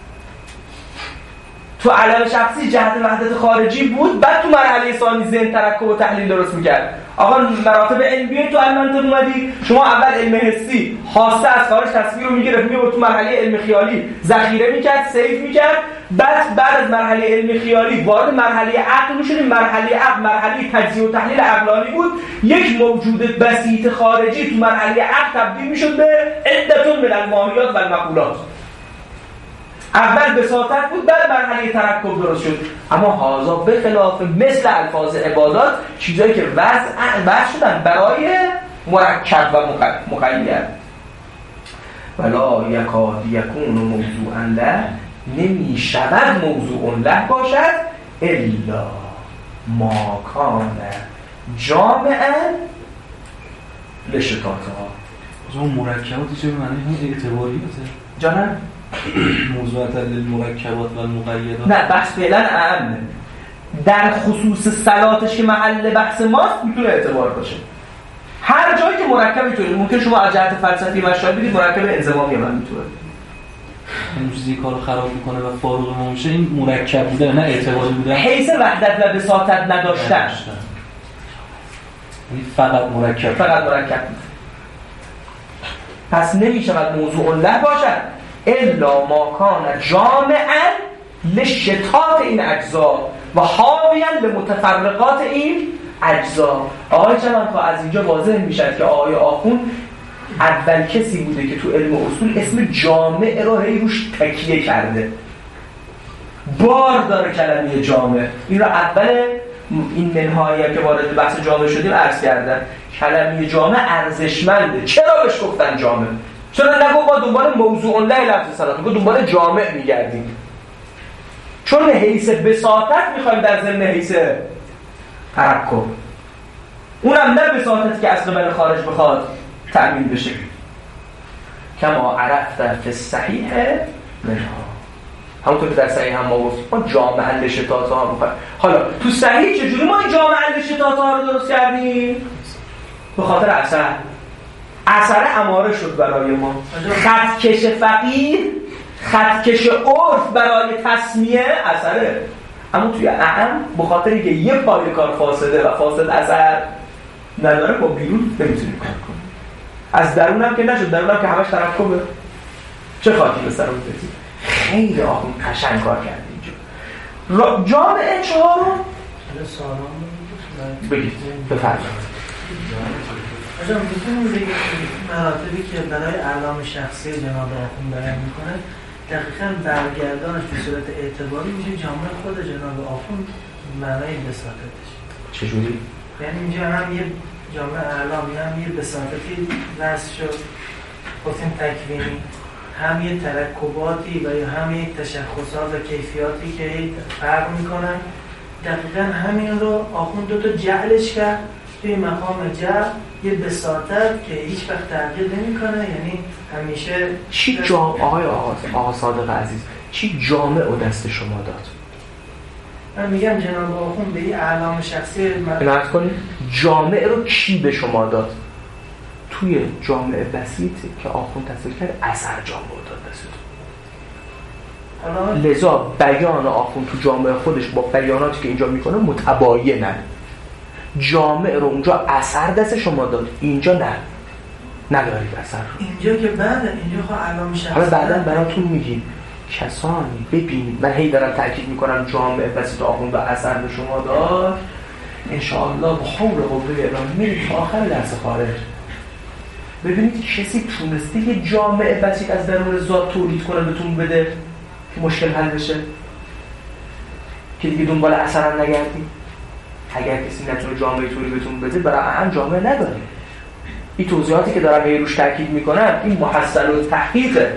تو علم شخصی جهت وحدت خارجی بود، بعد تو مرحله ثانی ذهن ترکب و تحلیل درست میکرد. آقا مراتب علمیه تو علم منطق اومدی، شما اول علم حسی خواسته از خارج تصویر رو میگرفت، میگه تو مرحله علم خیالی ذخیره میکرد، سیو میکرد، بعد بعد از مرحله علم خیالی وارد مرحله عقل میشدیم. مرحله عقل مرحله تجزیه و تحلیل عقلانی بود. یک موجود بسیط خارجی تو مرحله عقل تبدیل میشد به عدتون من الماهیات و المقولات. اول بساطت بود، بعد مرحله ترکب درست شد. اما هازا به خلاف مثل الفاظ عبادات، چیزایی که وضع وضع شدن برای مرکب و مقید. ولا یکاد یکون موضوعا له، نمی شود موضوع له باشد الا ما کان جامعا لشتاتها. اون مرکبات چه به معنی هم اعتباریه جانم؟ موضوعات للمرکبات و المقیدات. نه بحث فعلا اهم در خصوص صلاتش که محل بحث ماست میتونه اعتبار باشه. هر جایی که مرکب میتونه، ممکن شما از جهت فلسفی مشابه بگید مرکب انضمامی من میتونه اون چیزی کارو خراب میکنه و فارغ ما میشه. این مرکب بوده نه اعتباری بوده، حیث وحدت و بساطت نداشتن. یعنی فقط مرکب فقط مرکب. پس نمیشود موضوع له باشد الا ما کان جامعا لشتات این اجزا و حاویا لمتفرقات این اجزا. آقای چمنخواه از اینجا واضح میشد که آقای آخوند اول کسی بوده که تو علم اصول اسم جامع رو هی روش تکیه کرده. بار داره کلمه جامع. این رو اول این منهایی که وارد بحث جامع شدیم عرض کردن. کلمه جامع ارزشمنده. چرا بهش گفتن جامع؟ چرا نگو ما دنبال موضوع له لفظ صلات، میگو دنبال جامع میگردیم؟ چون حیث بساطت میخوایم در ضمن حیث ترکب، اونم نه بساطت که اصل من خارج بخواد تأمین بشه. کما عرفت فی الصحیح منها، همونطور که در صحیح هم ما گفتیم ما جامع لشتات ها بخوایم. حالا تو صحیح چجوری ما این جامع لشتات ها رو درست کردیم؟ به خاطر اثر اثر اماره شد برای ما. خطکش فقیه، خطکش عرف برای تسمیه اثره. اما توی اعم به خاطر اینکه یه پای کار فاسده و فاسد اثر نداره، با بیرون نمیتونیم کار کنیم. از درون هم که نشد، درون هم که همش ترکبه. چه خاکی به سر اون بزید. خیلی آخون قشنگ کار کرده اینجا. جامعه چهارم بگید بفرمایید. آجام میتونیم بگید مراتبی که برای اعلام شخصی جناب آخوند بیان میکنه دقیقاً برگردانش به صورت اعتباری میشه جامعه خود جناب آخوند معنای بساطتش. چجوری؟ یعنی اینجا هم یه جامعه اعلامی هم یه بساطتی وضع شد گفتیم تکوینی، هم یه ترکباتی و یا هم یک تشخصات و کیفیاتی که فرق میکنن. دقیقاً همین رو آخوند دو تا جعلش کرد توی مقام جعل یه بساطت که هیچ وقت تغییر نمیکنه. یعنی همیشه چی جامعه آقای آقا صادق عزیز چی جامعه او دست شما داد؟ من میگم جناب آخوند به یه اعلام شخصی نرد کنید جامعه رو کی به شما داد؟ توی جامعه بسیطی که آخوند تصویر کرد اثر جامعه داد بسیط. لذا بیان آخوند تو جامعه خودش با بیاناتی که اینجا میکنه متباینه. جامعه رو اونجا اثر دست شما داد، اینجا نه ندارید اثر. اینجا که بعد اینجا خواهد علام شخص حالا بعدا براتون میگیم کسانی ببینید، من هی دارم تأکید میکنم جامعه بسیط آخوند و اثر به شما داد. انشاءالله با حول قوه الهی میرید تا آخر لحظه خارج ببینید کسی تونسته یه جامعه بسیط از درون ذات تولید کنه بهتون بده که مشکل حل بشه که دیگه دنبال اثر هم نگردید. اگر کسی نتونه جامعه طوری بهتون بده برای هم جامعه نداره. این توضیحاتی که دارم به روش تاکید میکنم این محصل و تحقیقه.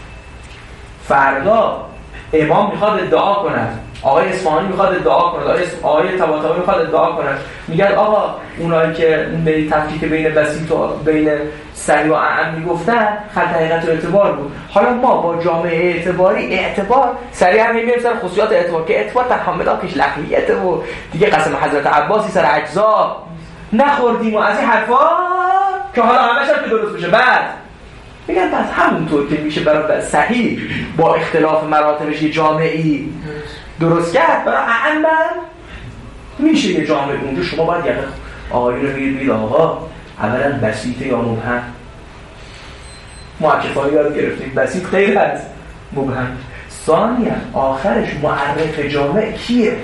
فردا امام میخواد ادعا کند، آقای اصفهانی میخواد ادعا کند، آقای طباطبایی میخواد ادعا کند، میگن آقا اونایی که به تفکیک بین بسیط و بین سریع و اعم میگفتن خط حقیقت و اعتبار بود. حالا ما با جامعه اعتباری اعتبار سریع هم میبینیم سر خصوصیات اعتبار که اعتبار تحملاتش لغویته و دیگه قسم حضرت عباسی سر اجزا نخوردیم و از این حرفا که حالا همش هم که درست بشه. بعد میگن پس همونطور که میشه برای صحیح با اختلاف مراتبش یه جامعه‌ای درست کرد برای اعم میشه یه جامعه. اونجا شما باید یعنی آقایی رو بگید بگید آقا اولا بسیطه یا مبهم. معکفانی یاد گرفتیم بسیط غیر از مبهم. ثانیاً آخرش معرف جامعه کیه؟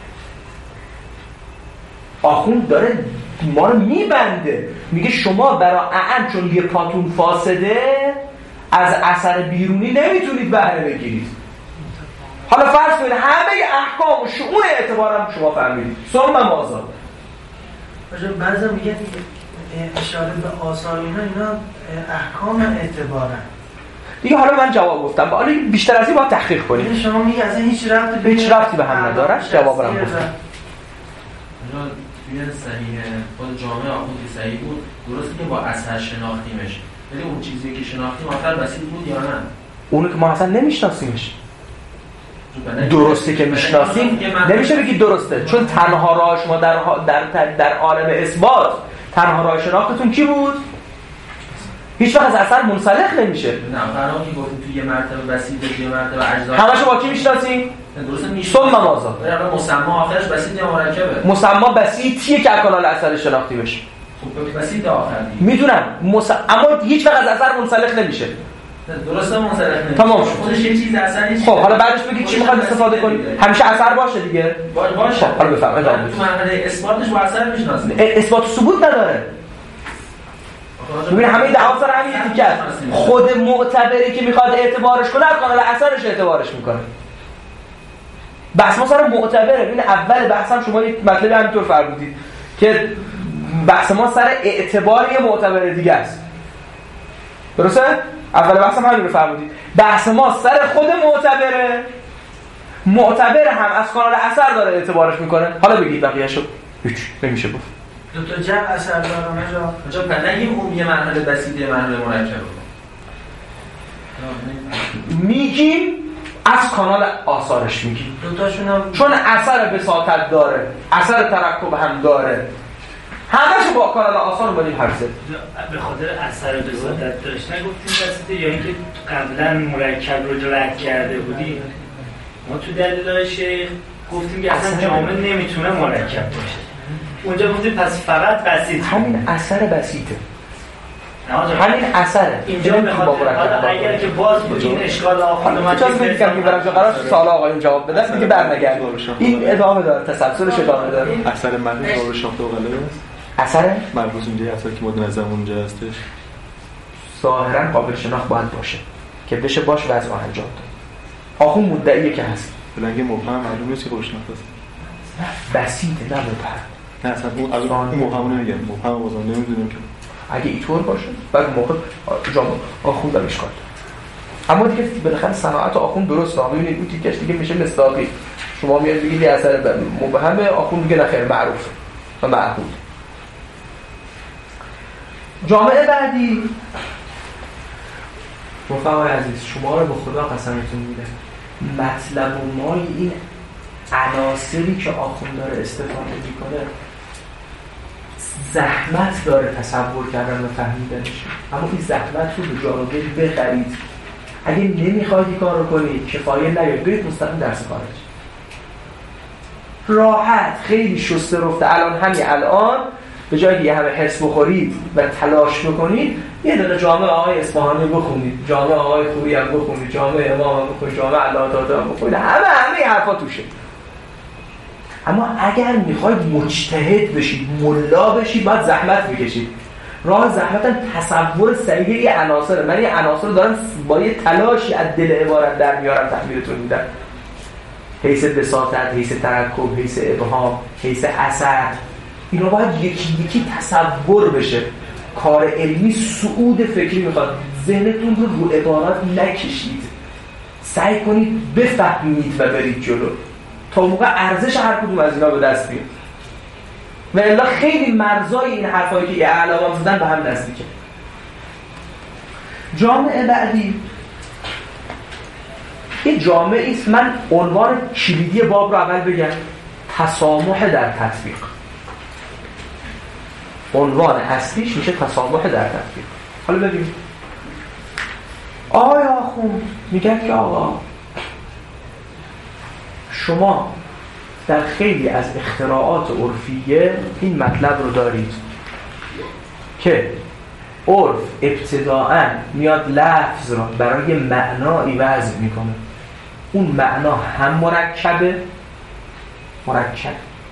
آخوند داره ما رو میبنده میگه شما برای اعم چون یه پاتون فاسده از اثر بیرونی نمیتونید بهره بگیرید. حالا فرض کنید همه احکام و شؤون اعتبارم شما فهمیدید ثم ماذا. بعضا میگه اشاره به آثار اینا اینا احکام اعتبارن دیگه. حالا من جواب گفتم حالا بیشتر از این باید تحقیق کنید. شما میگه از این هیچ ربطی به هیچ ربطی به هم نداره. جواب رو گفتم توی صحیح خود جامعه آخوند که صحیح بود درسته که با اثر شناختیمش ولی اون چیزی که شناختیم آخر بسیط بود یا نه؟ اونو که ما اصلا نمیشناسیمش. درسته که میشناسیم نمیشه بگید درسته چون تنها راه شما در در در عالم اثبات تنها راه شناختتون کی بود؟ هیچ وقت از اثر منسلخ نمیشه. نه فرضاً که گفتیم توی یه مرتبه بسیط یه مرتبه اجزا همش با کی میشناسیم؟ درسته میشه. ثم ماذا. برای مسما آخرش بسیط یا مرکبه؟ مسما بسیطیه که کانال اثر شناختی بشه. خب بسیط آخر دیگه. میدونم مس... اما هیچ وقت از اثر منسلخ نمیشه. درسته منسلخ نمیشه. تمام شد. خودش یه چیز اثری. خب حالا بعدش بگید چی میخواد استفاده کنید؟ همیشه اثر باشه دیگه. باشه. خب حالا بفرمایید. تو مرحله اثباتش با اثر میشناسید. اثبات و ثبوت نداره. ببین همه دعوا سر همین یکی کرد. خود معتبری که میخواد اعتبارش کنه از کانال اثرش اعتبارش میکنه. بحث ما سر معتبره. ببین اول بحث هم شما یک مطلب همینطور فرمودید که بحث ما سر اعتبار یه معتبر دیگه است. درسته؟ اول بحث هم همین رو فرمودید. بحث ما سر خود معتبره. معتبر هم از کانال اثر داره اعتبارش میکنه. حالا بگید بقیه‌شو. هیچ نمیشه گفت. دو تا جمع اثر داره اونجا. اونجا پدنگیم اون یه مرحله بسیط یه مرحله مرکب. میگیم از کانال آثارش میگیم. دو تاشون هم چون اثر بساطت داره، اثر ترکب هم داره. همه‌شو با کانال آثار اومدیم حرف زدیم. به خاطر اثر بساطت داشت نگفتیم بسیطه یا اینکه قبلا مرکب رو رد کرده بودیم. ما تو دلیل‌های شیخ گفتیم که اصلا جامعه نمیتونه مرکب باشه. اونجا گفتیم پس فقط بسیط. همین اثر بسیطه. همین اثره. اینجا بخاطر حالا اگر که باز این اشکال آخوند اومد چیز میگم که برام قرار سوال آقایون جواب بدن دیگه برنگرد. این ادامه داره، تسلسلش ادامه داره. اثر مربوط به شاخت و قلعه است. اثر مربوط اونجا اثر که مد نظم اونجا هستش. ظاهرا قابل شناخت باید باشه که بشه باش وضع انجام داد. آخوند مدعیه که هست. بلکه مبهم معلومه نیست که قابل شناخت است. بسیطه نه مبهم. نه اصلا اون از اون مبهم نمیگم. مبهم بازم نمیدونیم که اگه اینطور باشه بعد موقع جامعه آخوند هم اشکال داره. اما دیگه بالاخره صناعت آخوند درست نام ببینید اون تیکش دیگه میشه مصداقی. شما میاد بگید یه اثر مبهم آخوند دیگه نخیر معروف و معهود. جامعه بعدی رفقای عزیز شما رو به خدا قسمتون میدم مطلب و مای این عناصری که آخوند داره استفاده میکنه زحمت داره تصور کردن و فهمیدنش، اما این زحمت رو به جان و دل بخرید. اگه نمیخواید این کار رو کنید کفایه نیارید برید مستقیم درس خارج راحت خیلی شسته رفته. الان همین الان به جای دیگه همه حرص بخورید و تلاش بکنید یه دونه جامعه آقای اصفهانی بخونید، جامعه آقای خوری هم بخونید، جامعه امام هم بخونید، جامعه علامه طاهری هم بخونید، همه همه این حرفا توشه. اما اگر میخواید مجتهد بشید ملا بشید باید زحمت بکشید. راه زحمت هم تصور صحیح یه عناصره. من یه عناصر دارم با یه تلاشی از دل عبارت در میارم تحویلتون میدم. حیث بساطت، حیث ترکب، حیث ابهام، حیث اثر، اینا باید یکی یکی تصور بشه. کار علمی صعود فکری میخواد. ذهنتون رو رو عبارات نکشید، سعی کنید بفهمید و برید جلو تا موقع ارزش هر کدوم از اینا به دست بیاد. و الا خیلی مرزای این حرفایی که یه علامه زدن به هم نزدیکه. جامعه بعدی یه جامعه است. من عنوان کلیدی باب رو اول بگم، تسامح در تطبیق. عنوان اصلیش میشه تسامح در تطبیق. حالا ببینید آقای آخوند میگن که آقا شما در خیلی از اختراعات عرفیه این مطلب رو دارید که عرف ابتداءً میاد لفظ را برای معنایی وضع میکنه. اون معنا هم مرکبه مرکب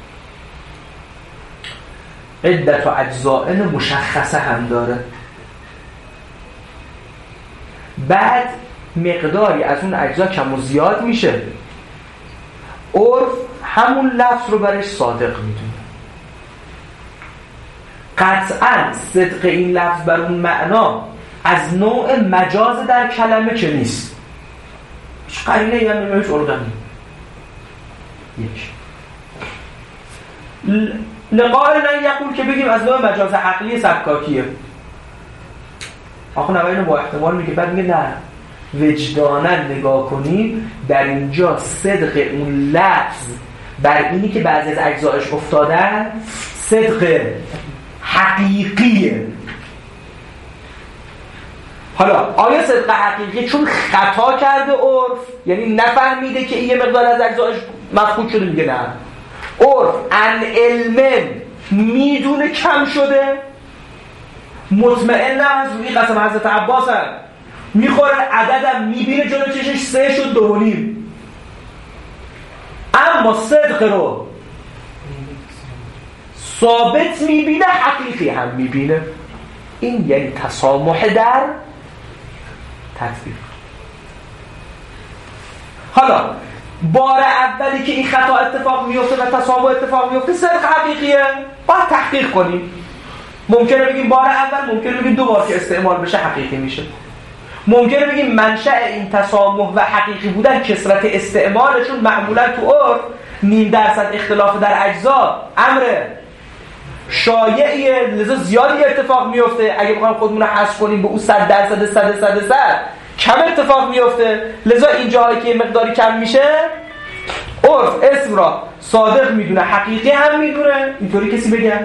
عدت و اجزاء مشخصه هم داره. بعد مقداری از اون اجزا کم و زیاد میشه. عرف همون لفظ رو برش صادق میدونه. قطعاً صدق این لفظ بر اون معنا از نوع مجاز در کلمه که نیست. هیچ قرینه ای هم نمیشه ارگانی. یک لقاء نه یقول که بگیم از نوع مجاز عقلی سکاکیه. آخه نوع اینو با احتمال میگه. بعد میگه نه وجداناً نگاه کنیم در اینجا صدق اون لفظ بر اینی که بعضی از اجزایش افتادن صدق حقیقیه. حالا آیا صدق حقیقیه چون خطا کرده عرف یعنی نفهمیده که این یه مقدار از اجزایش مفقود شده؟ میگه نه. عرف ان علم میدونه کم شده، مطمئن نه از روی قسم حضرت عباس هم میخوره عددم میبینه جلو چشش سه شد دو و نیم، اما صدق رو ثابت میبینه حقیقی هم میبینه. این یعنی تسامح در تطبیق. حالا بار اولی که این خطا اتفاق میفته و تسامح اتفاق میفته صدق حقیقیه، باید تحقیق کنیم. ممکنه بگیم بار اول، ممکنه بگیم دو بار که استعمال بشه حقیقی میشه. ممکنه بگیم منشأ این تسامح و حقیقی بودن کثرت استعمالشون معمولا تو عرف نیم درصد اختلاف در اجزا امره شایعیه، لذا زیادی اتفاق میفته. اگه بخوایم خودمون رو حذف کنیم به اون صد درصد صد صد صد کم اتفاق میفته. لذا این جاهایی که مقداری کم میشه عرف اسم را صادق میدونه حقیقی هم میدونه. اینطوری کسی بگه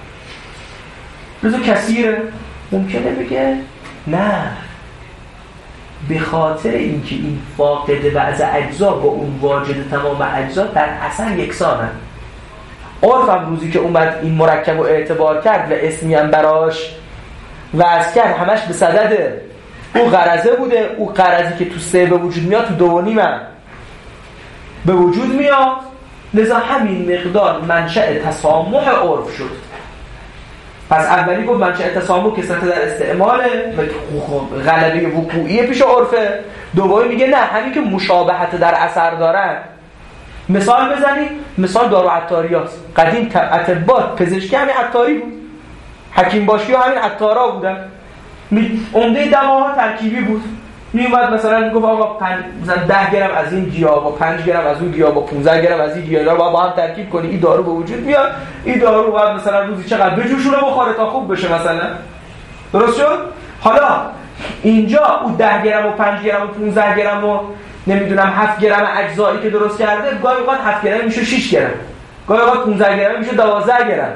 لذا کثیره. ممکنه بگه نه، به خاطر اینکه این فاقد بعض اجزا با اون واجد تمام اجزا در اصل یکسانن. عرف هم روزی که اومد این مرکب رو اعتبار کرد و اسمی هم براش و عسکر همش به صدد او غرضه بوده، او غرضی که تو سه به وجود میاد تو دو و نیم هم به وجود میاد، لذا همین مقدار منشأ تسامح عرف شد. پس اولی گفت منشأ تسامح کثرت در استعمال غلبه وقوعی پیش عرفه، دومی میگه نه همین که مشابهت در اثر دارن. مثال بزنید، مثال دارو عطاریاست. قدیم اطباء پزشکی همین عطاری بود، حکیم باشی ها همین عطارا بودن. عمده دواها ترکیبی بود. میومد مثلا میگفت آقا پنج مثلا ده گرم از این گیاه با پنج گرم از اون گیاه با پانزده گرم از این گیاه رو با هم ترکیب کنی، این دارو به وجود میاد. این دارو بعد مثلا روزی چقدر بجوشونه بخوره تا خوب بشه مثلا. درست شد؟ حالا اینجا او ده گرم و پنج گرم و پانزده گرم و نمیدونم هفت گرم اجزایی که درست کرده، گاهی اوقات هفت گرم میشه شش گرم، گاهی اوقات پانزده گرم میشه دوازده گرم.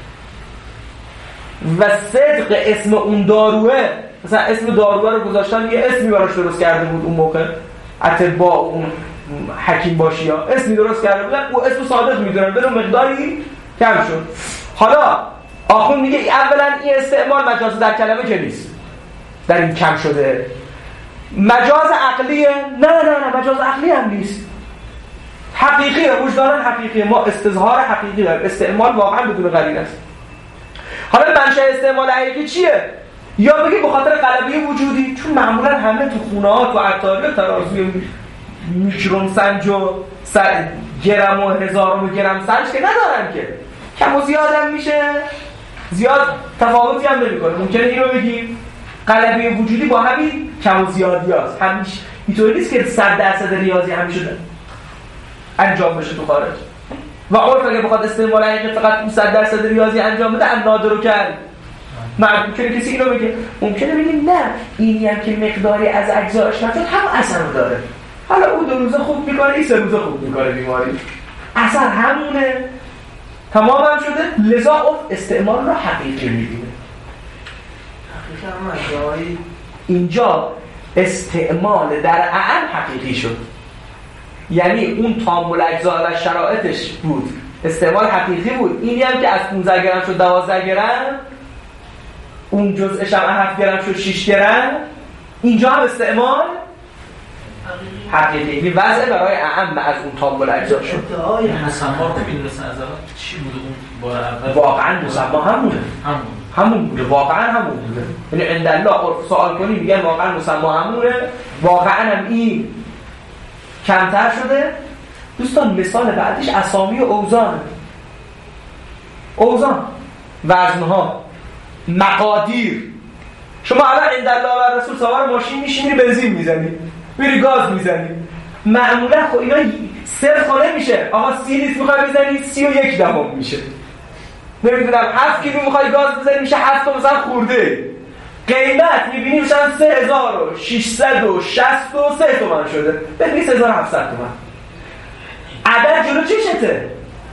و صدق اسم اون داروه، مثلا اسم داروه رو گذاشتن یه اسمی براش درست کرده بود اون موقع اطباء اون حکیم باشی ها اسمی درست کرده بودن، او اسم صادق میدونن بدون مقداری کم شد. حالا آخون میگه اولا این استعمال مجاز در کلمه که نیست، در این کم شده مجاز عقلیه. نه نه نه مجاز عقلی هم نیست، حقیقیه، وجداناً حقیقیه. ما استظهار حقیقی داریم، استعمال واقعا بدون قرینه است. حالا منشأ استعمال حقیقی چیه؟ یا بگی به خاطر غلبه وجودی، چون معمولا همه تو خونه ها تو عطاری ترازوی میکرون سنج و گرم و هزارم و گرم سنج که ندارن که کم و زیاد هم میشه، زیاد تفاوتی هم نمیکنه. ممکنه اینو بگیم غلبه وجودی با همین کم و زیادی هست، همیشه اینطوری نیست که صد درصد ریاضی همیشه انجام بشه تو خارج. و عرف اگه بخواد استعمال حقیقی فقط اون صد درصد ریاضی انجام بده ان نادر کرد. ممکنه کسی اینو بگه، ممکنه بگیم نه اینی هم که مقداری از اجزاش نفت هم اثر داره. حالا او دو روزه خوب میکنه، این سه روزه خوب میکنه بیماری، اثر همونه، تمام هم شده. لذا اون استعمال رو حقیقی میبینه. حقیقی اینجا استعمال در اعم حقیقی شد، یعنی اون تامل اجزا و شرایطش بود استعمال حقیقی بود. اینی هم که از پانزده گرم شد دوازده گرم، اون جزءش هم هفت گرم شد شش گرم، اینجا هم استعمال حقیقی وضع برای اعم از اون تامل اجزا شد. ادعای مسما رو می‌دونستن از اول چی بوده اون بار اول؟ واقعا مسما همونه، همون همون بوده، واقعا همون بوده. یعنی عند الله عرف سوال کنی میگن واقعا مسما همونه، واقعا هم این کمتر شده. دوستان مثال بعدش اسامی و اوزان، اوزان وزنها، مقادیر. شما الان عند الله و رسول سوار ماشین میشی، میری بنزین میزنی، میری گاز میزنی، معمولا خب اینا صرف خاله میشه. آقا سی لیتر میخوای بزنی سی و یک دهم میشه، نمیدونم هفت کیلو میخوای گاز بزنی میشه هفت تا مثلا خورده. قیمت میبینی مثلا سه هزار و ششصد و شصت و سه تومن شده، ببینی سه هزار و هفتصد تومن. عدد جلو چشته،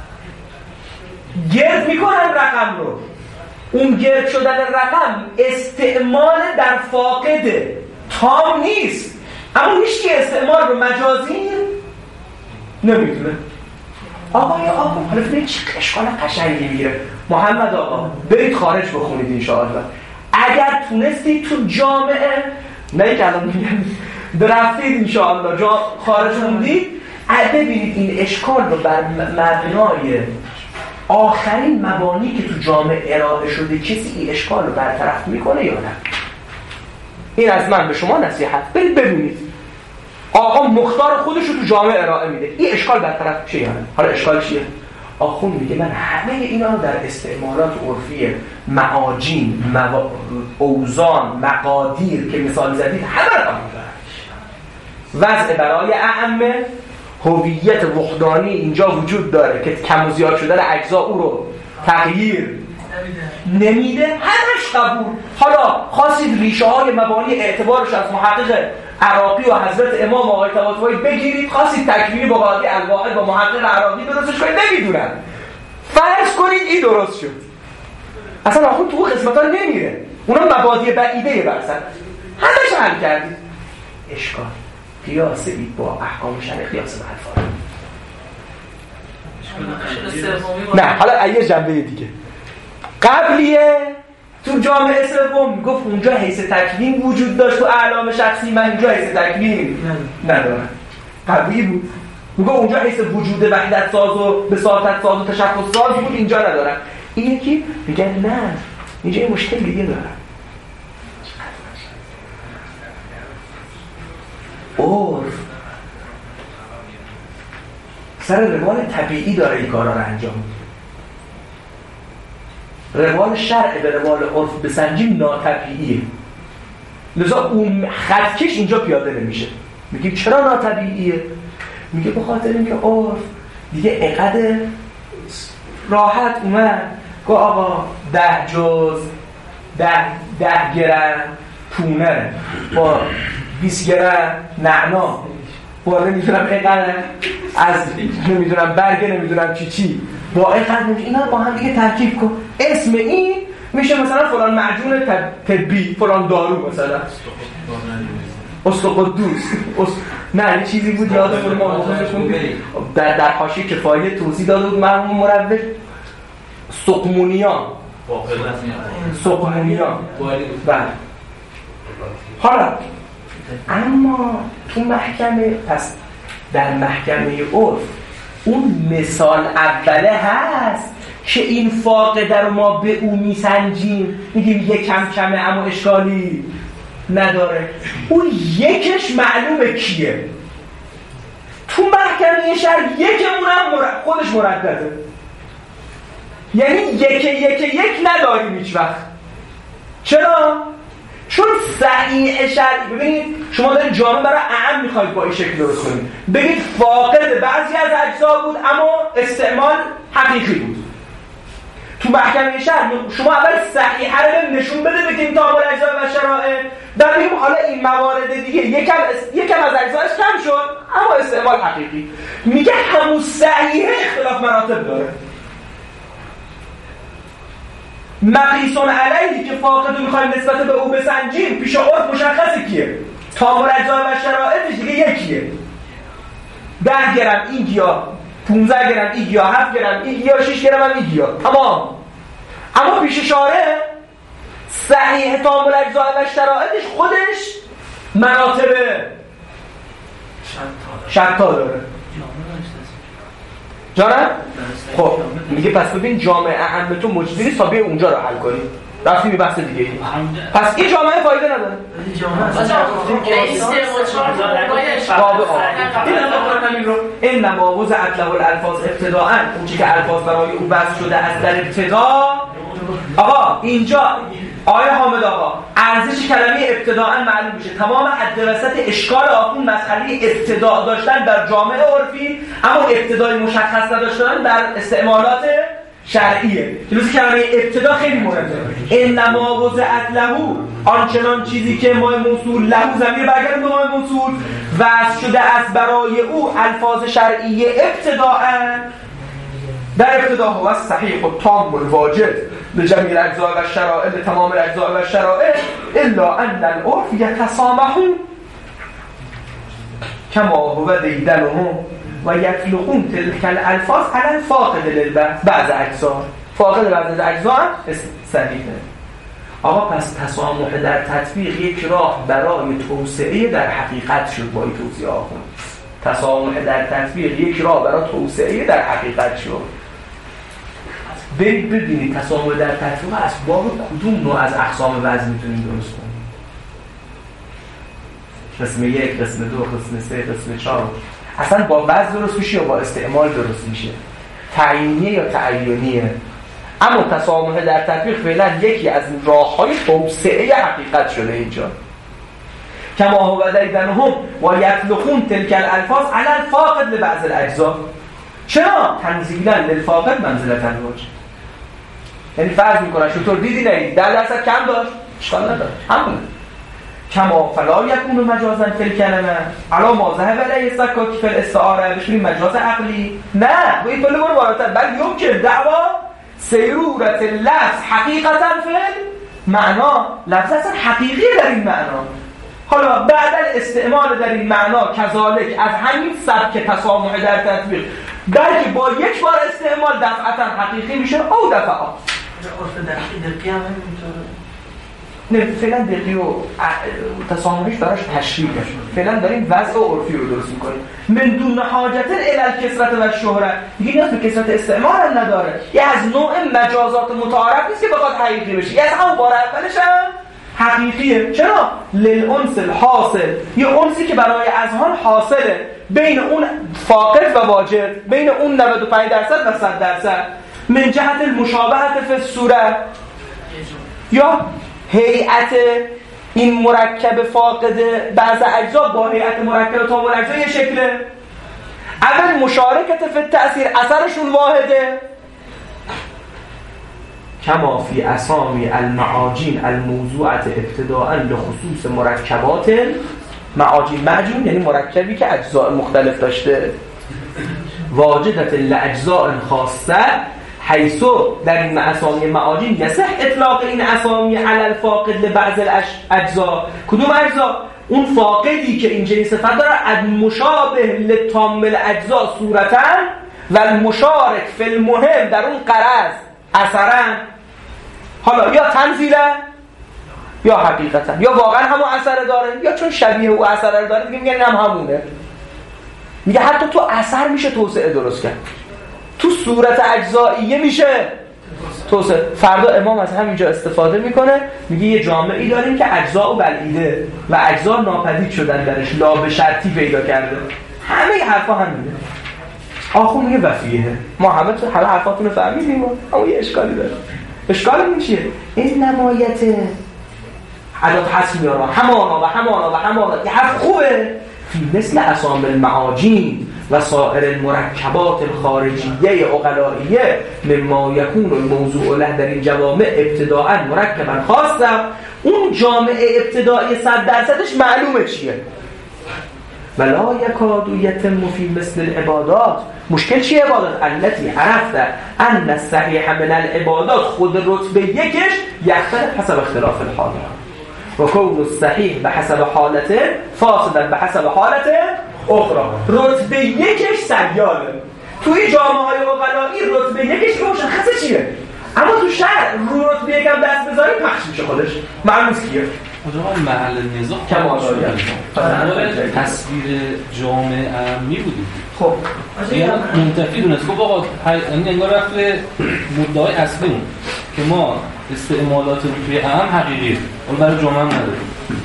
گرد میکنن رقم رو. اون گرد شدن رقم استعمال در فاقده، تام نیست. اما هیچ کی استعمال رو مجازی نمیدونه. آقا یا آقا حالا ببینید چه اشکال قشنگی میگیره. محمد آقا برید خارج بخونید انشاءالله. اگر تونستید تو جامعه، نه که الان میگم درفتید انشاءالله جا خارج خوندید، ببینید این اشکال رو بر مبنای آخرین مبانی که تو جامعه ارائه شده کسی این اشکال رو برطرف میکنه یا نه. این از من به شما نصیحت، برید ببینید آقا مختار خودش رو تو جامعه ارائه میده، این اشکال برطرف میشه یا نه. حالا اشکال چیه؟ آخون میگه من همه اینا رو در استعمالات عرفی معاجین، مو... اوزان، مقادیر که مثال زدید همه رو قبول دارم. وضع برای اعمه هویت وحدانی اینجا وجود داره که کم و زیاد شدن اجزا او رو تغییر نمیده، همش قبول. حالا خواستید ریشه های مبانی اعتبارش از محقق عراقی و حضرت امام آقای طباطبایی بگیرید، خواستید تکوینی با قاضی الواحد با محقق عراقی درستش کنید، نمیدونن. فرض کنید این درست شد، اصلا آخون تو قسمت ها نمیره، اونا مبادی بعیده برسن، همش حل کردید. اشکال قیاس اید با احکام شرع قیاس با الفاظ. نه حالا یه جنبه دیگه، قبلیه تو جامعه سوم میگفت اونجا حیث تکوین وجود داشت تو اعلام شخصی، من اینجا حیث تکوین ندارم. قوی بود. میگه اونجا حیث وجود وحدت ساز و بساطت ساز و تشخص ساز بود، اینجا ندارم. این یکی میگه نه، اینجا یه مشکل دیگه دارم. عرف سر روال طبیعی داره این کارا رو انجام میده. روال شرع به روال عرف بسنجیم ناطبیعیه. لذا اون خطکش اینجا پیاده نمیشه. میگیم چرا ناطبیعیه؟ میگه به خاطر اینکه عرف دیگه اقد راحت اومد که آقا ده جز ده, ده گرم پونه با بیست گرم نعنا با نمیدونم اقد از نمیدونم برگه نمیدونم چی چی با اقد نمیدونم اینا با هم دیگه ترکیب کن، اسم این میشه مثلا فلان معجون طبی، فلان دارو، مثلا استقدوس است... نه یه چیزی بود یادمون ما مخصوصون در در حاشیه کفایه توضیح داده بود مرحوم مروج، سقمونیان سقمونیان بله. حالا اما تو محکمه، پس در محکمه عرف اون مثال اوله هست که این فاقده رو ما به او میسنجیم، میگیم یک کم کمه اما اشکالی نداره. اون یکش معلومه کیه. تو محکمه شرع یکمون هم مرد... خودش مردده، یعنی یک یک یک نداریم هیچ وقت. چرا؟ چون صحیح شرعی، ببینید شما دارید جامعه برای اعم میخواید با این شکل درست کنید، بگید فاقد بعضی از اجزا بود اما استعمال حقیقی بود. تو محکمه شرع شما اول صحیحه رو نشون بده بگید تعامل اجزا و شرائع، بعد بگیم حالا این موارد دیگه یکم یکم از اجزاش کم شد اما استعمال حقیقی. میگه همون صحیحه اختلاف مراتب داره. مقیسون علیهی که فاقد رو میخوایم نسبت به او بسنجیم، پیش عرف مشخصه کیه، تعامل اجزا و شرائطش دیگه یکیه. ده گرم این گیاه، پونزده گرم این گیاه، هفت گرم این گیاه، شش گرم هم این گیاه، تمام. اما پیش شارع صحیح تعامل اجزا و شرائطش خودش مراتبه شتا داره. جانم؟ خب میگه پس ببین جامعه اهم تو مجدی نیست تا بیا اونجا رو حل کنی، رفتی به بحث دیگه. پس این جامعه فایده نداره. این نماوز اطلب الالفاظ ابتداءً، اون چی که الفاظ برای اون بحث شده از در ابتدا. آقا اینجا آیه حامد آقا ارزش کلمه ابتداءً معلوم میشه. تمام حد وسط اشکال آخون مسئله ابتداء داشتن در جامعه عرفی، اما ابتدای مشخص نداشتن در استعمالات شرعیه. جلوس کلمه ابتدا خیلی مهمه. انما وضعت له، آنچنان چیزی که ما موصول له ضمیر برگرده به ما موصول وضع شده است برای او الفاظ شرعیه ابتداءً، در ابتدا هو صحیح و تام الواجب لجمیع الاجزاء و الشرائع، لتمام الاجزاء و الشرائع، الا ان العرف یتسامحون کما هو دیدنهم و یطلقون تلک الالفاظ علی الفاقد للبعض اجزا. فاقد بعض اجزا هم صحیحه. آقا پس تسامح در تطبیق یک راه برای توسعه در حقیقت شد. با این توضیح آخون تسامح در تطبیق یک راه برای توسعه در حقیقت شد. برید ببینید تسامح در تطبیق اسباب کدوم نوع از اقسام وضع میتونیم درست کنیم. قسم یک، قسم دو، قسم سه، قسم چهار. اصلا با وضع درست میشه یا با استعمال درست میشه؟ تعیینیه یا تعیینیه؟ اما تسامح در تطبیق فعلا یکی از راه‌های توسعه حقیقت شده اینجا. کما هو دیدنهم و یطلقون تلک الالفاظ علی الفاقد لبعض الاجزا. چرا؟ تنزیلا للفاقد منزلة الواجب. یعنی فرض میکنن شطور دیدی نهید ده درصد کم داشت اشکال نداره همونه. کما فلا یکون مجازا فی الکلمه علا ما ذهب علیه السکاکی فی الاستعاره، بشونیم مجاز عقلی نه باید پله برو بالاتر، بل یمکن دعوا سیرورت اللفظ حقیقتا فی معنا، لفظ اصلا حقیقی در این معنا. حالا بعد استعمال در این معنا کذالک از همین سبک تسامح در تطبیق، بلکه با یک بار استعمال دفعتا حقیقی میشه او دفعات. عرف دقیق دقیق هم همینطوره. نه فعلا دقیق و تسامحش براش تشریح میشه. فعلا داریم وضع عرفی رو درست میکنیم. من دون حاجت الی الکثرت و الشهرت. دیگه نیاز به کثرت استعمال هم نداره. یه از نوع مجازات متعارف نیست که بخواد حقیقی بشه. یه از همون بار اولش هم حقیقیه. چرا؟ للانس الحاصل. یه انسی که برای اذهان حاصله بین اون فاقد و واجد، بین اون نود و پنج درصد و صد درصد، من جهت المشابهت فی الصورت، یا هیئت این مرکب فاقد بعض اجزا با هیئت مرکب کامل اجزا یه شکله. اول مشارکت فی التأثیر، اثرشون واحده. کما فی اسامی المعاجین الموضوعة ابتداء لخصوص مرکبات معاجین. معجون یعنی مرکبی که اجزاء مختلف داشته، واجدت لاجزاء خاصه، حیث در این اسامی معاجین یصح اطلاق این اسامی علی الفاقد لبعض الاجزاء. کدوم اجزا؟ اون فاقدی که این جنس صفت داره، المشابه لتام الاجزاء صورتا و المشارک فی المهم در اون غرض اثرا. حالا یا تنزیلا یا حقیقتا، یا واقعا همون اثر داره، یا چون شبیه او اثر داره میگه میگن هم همونه. میگه حتی تو اثر میشه توسعه درست کرد، تو صورت اجزاییه میشه توسعه. فردا امام از همینجا استفاده میکنه، میگه یه جامعه‌ای داریم که اجزا و بلعیده و اجزا ناپدید شدن درش، لا به شرطی پیدا کرده. همه حرفا همینه. آخون میگه وفیه. ما همه تو همه حرفاتون رو فهمیدیم، اما یه اشکالی داره. اشکال این چیه؟ این نمایت عدد حس میاره همانا و همانا و همانا. یه حرف خوبه فی مثل اسام المعاجین و سایر المرکبات الخارجیه عقلائیه مما یکون الموضوع له در این جوامع ابتداء مرکبا خاصه. اون جامعه ابتدایی صد درصدش معلومه چیه. ولا یکاد یتم فی مثل العبادات. مشکل چیه عبادات؟ التي عرفت ان الصحیح من العبادات خود رتبه یکش یختلف حسب اختلاف الحال و کون الصحیح به حسب حالته فاسدا به حسب حالته اخرى. رتبه یکش سیاله. توی جامعه های عقلایی رتبه یکش که مشخصه چیه، اما تو شهر رو رتبه یکم دست بذاری پخش میشه خودش معلوم کیه. اونجا محل نزاع کمال داره. تصویر جامعه می بودید. خب یعنی منتفی دونست خب آقا این انگار رفت مدعای اصلی اون که ما استعمالات رو توی اهم حقیقیه، اون برای جامعه هم نداریم.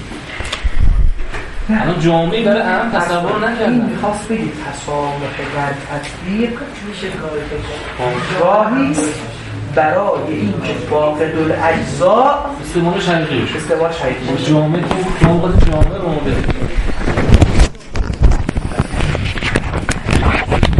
الان جامعه برای اهم تصور نکردن. این میخواست بگید تسامح در تطبیق میشه گاهی برای این که فاقد الاجزاء استعمال شریقی بشه. استعمال شریقی بشه. جامعه تو موقع جامعه رو مدل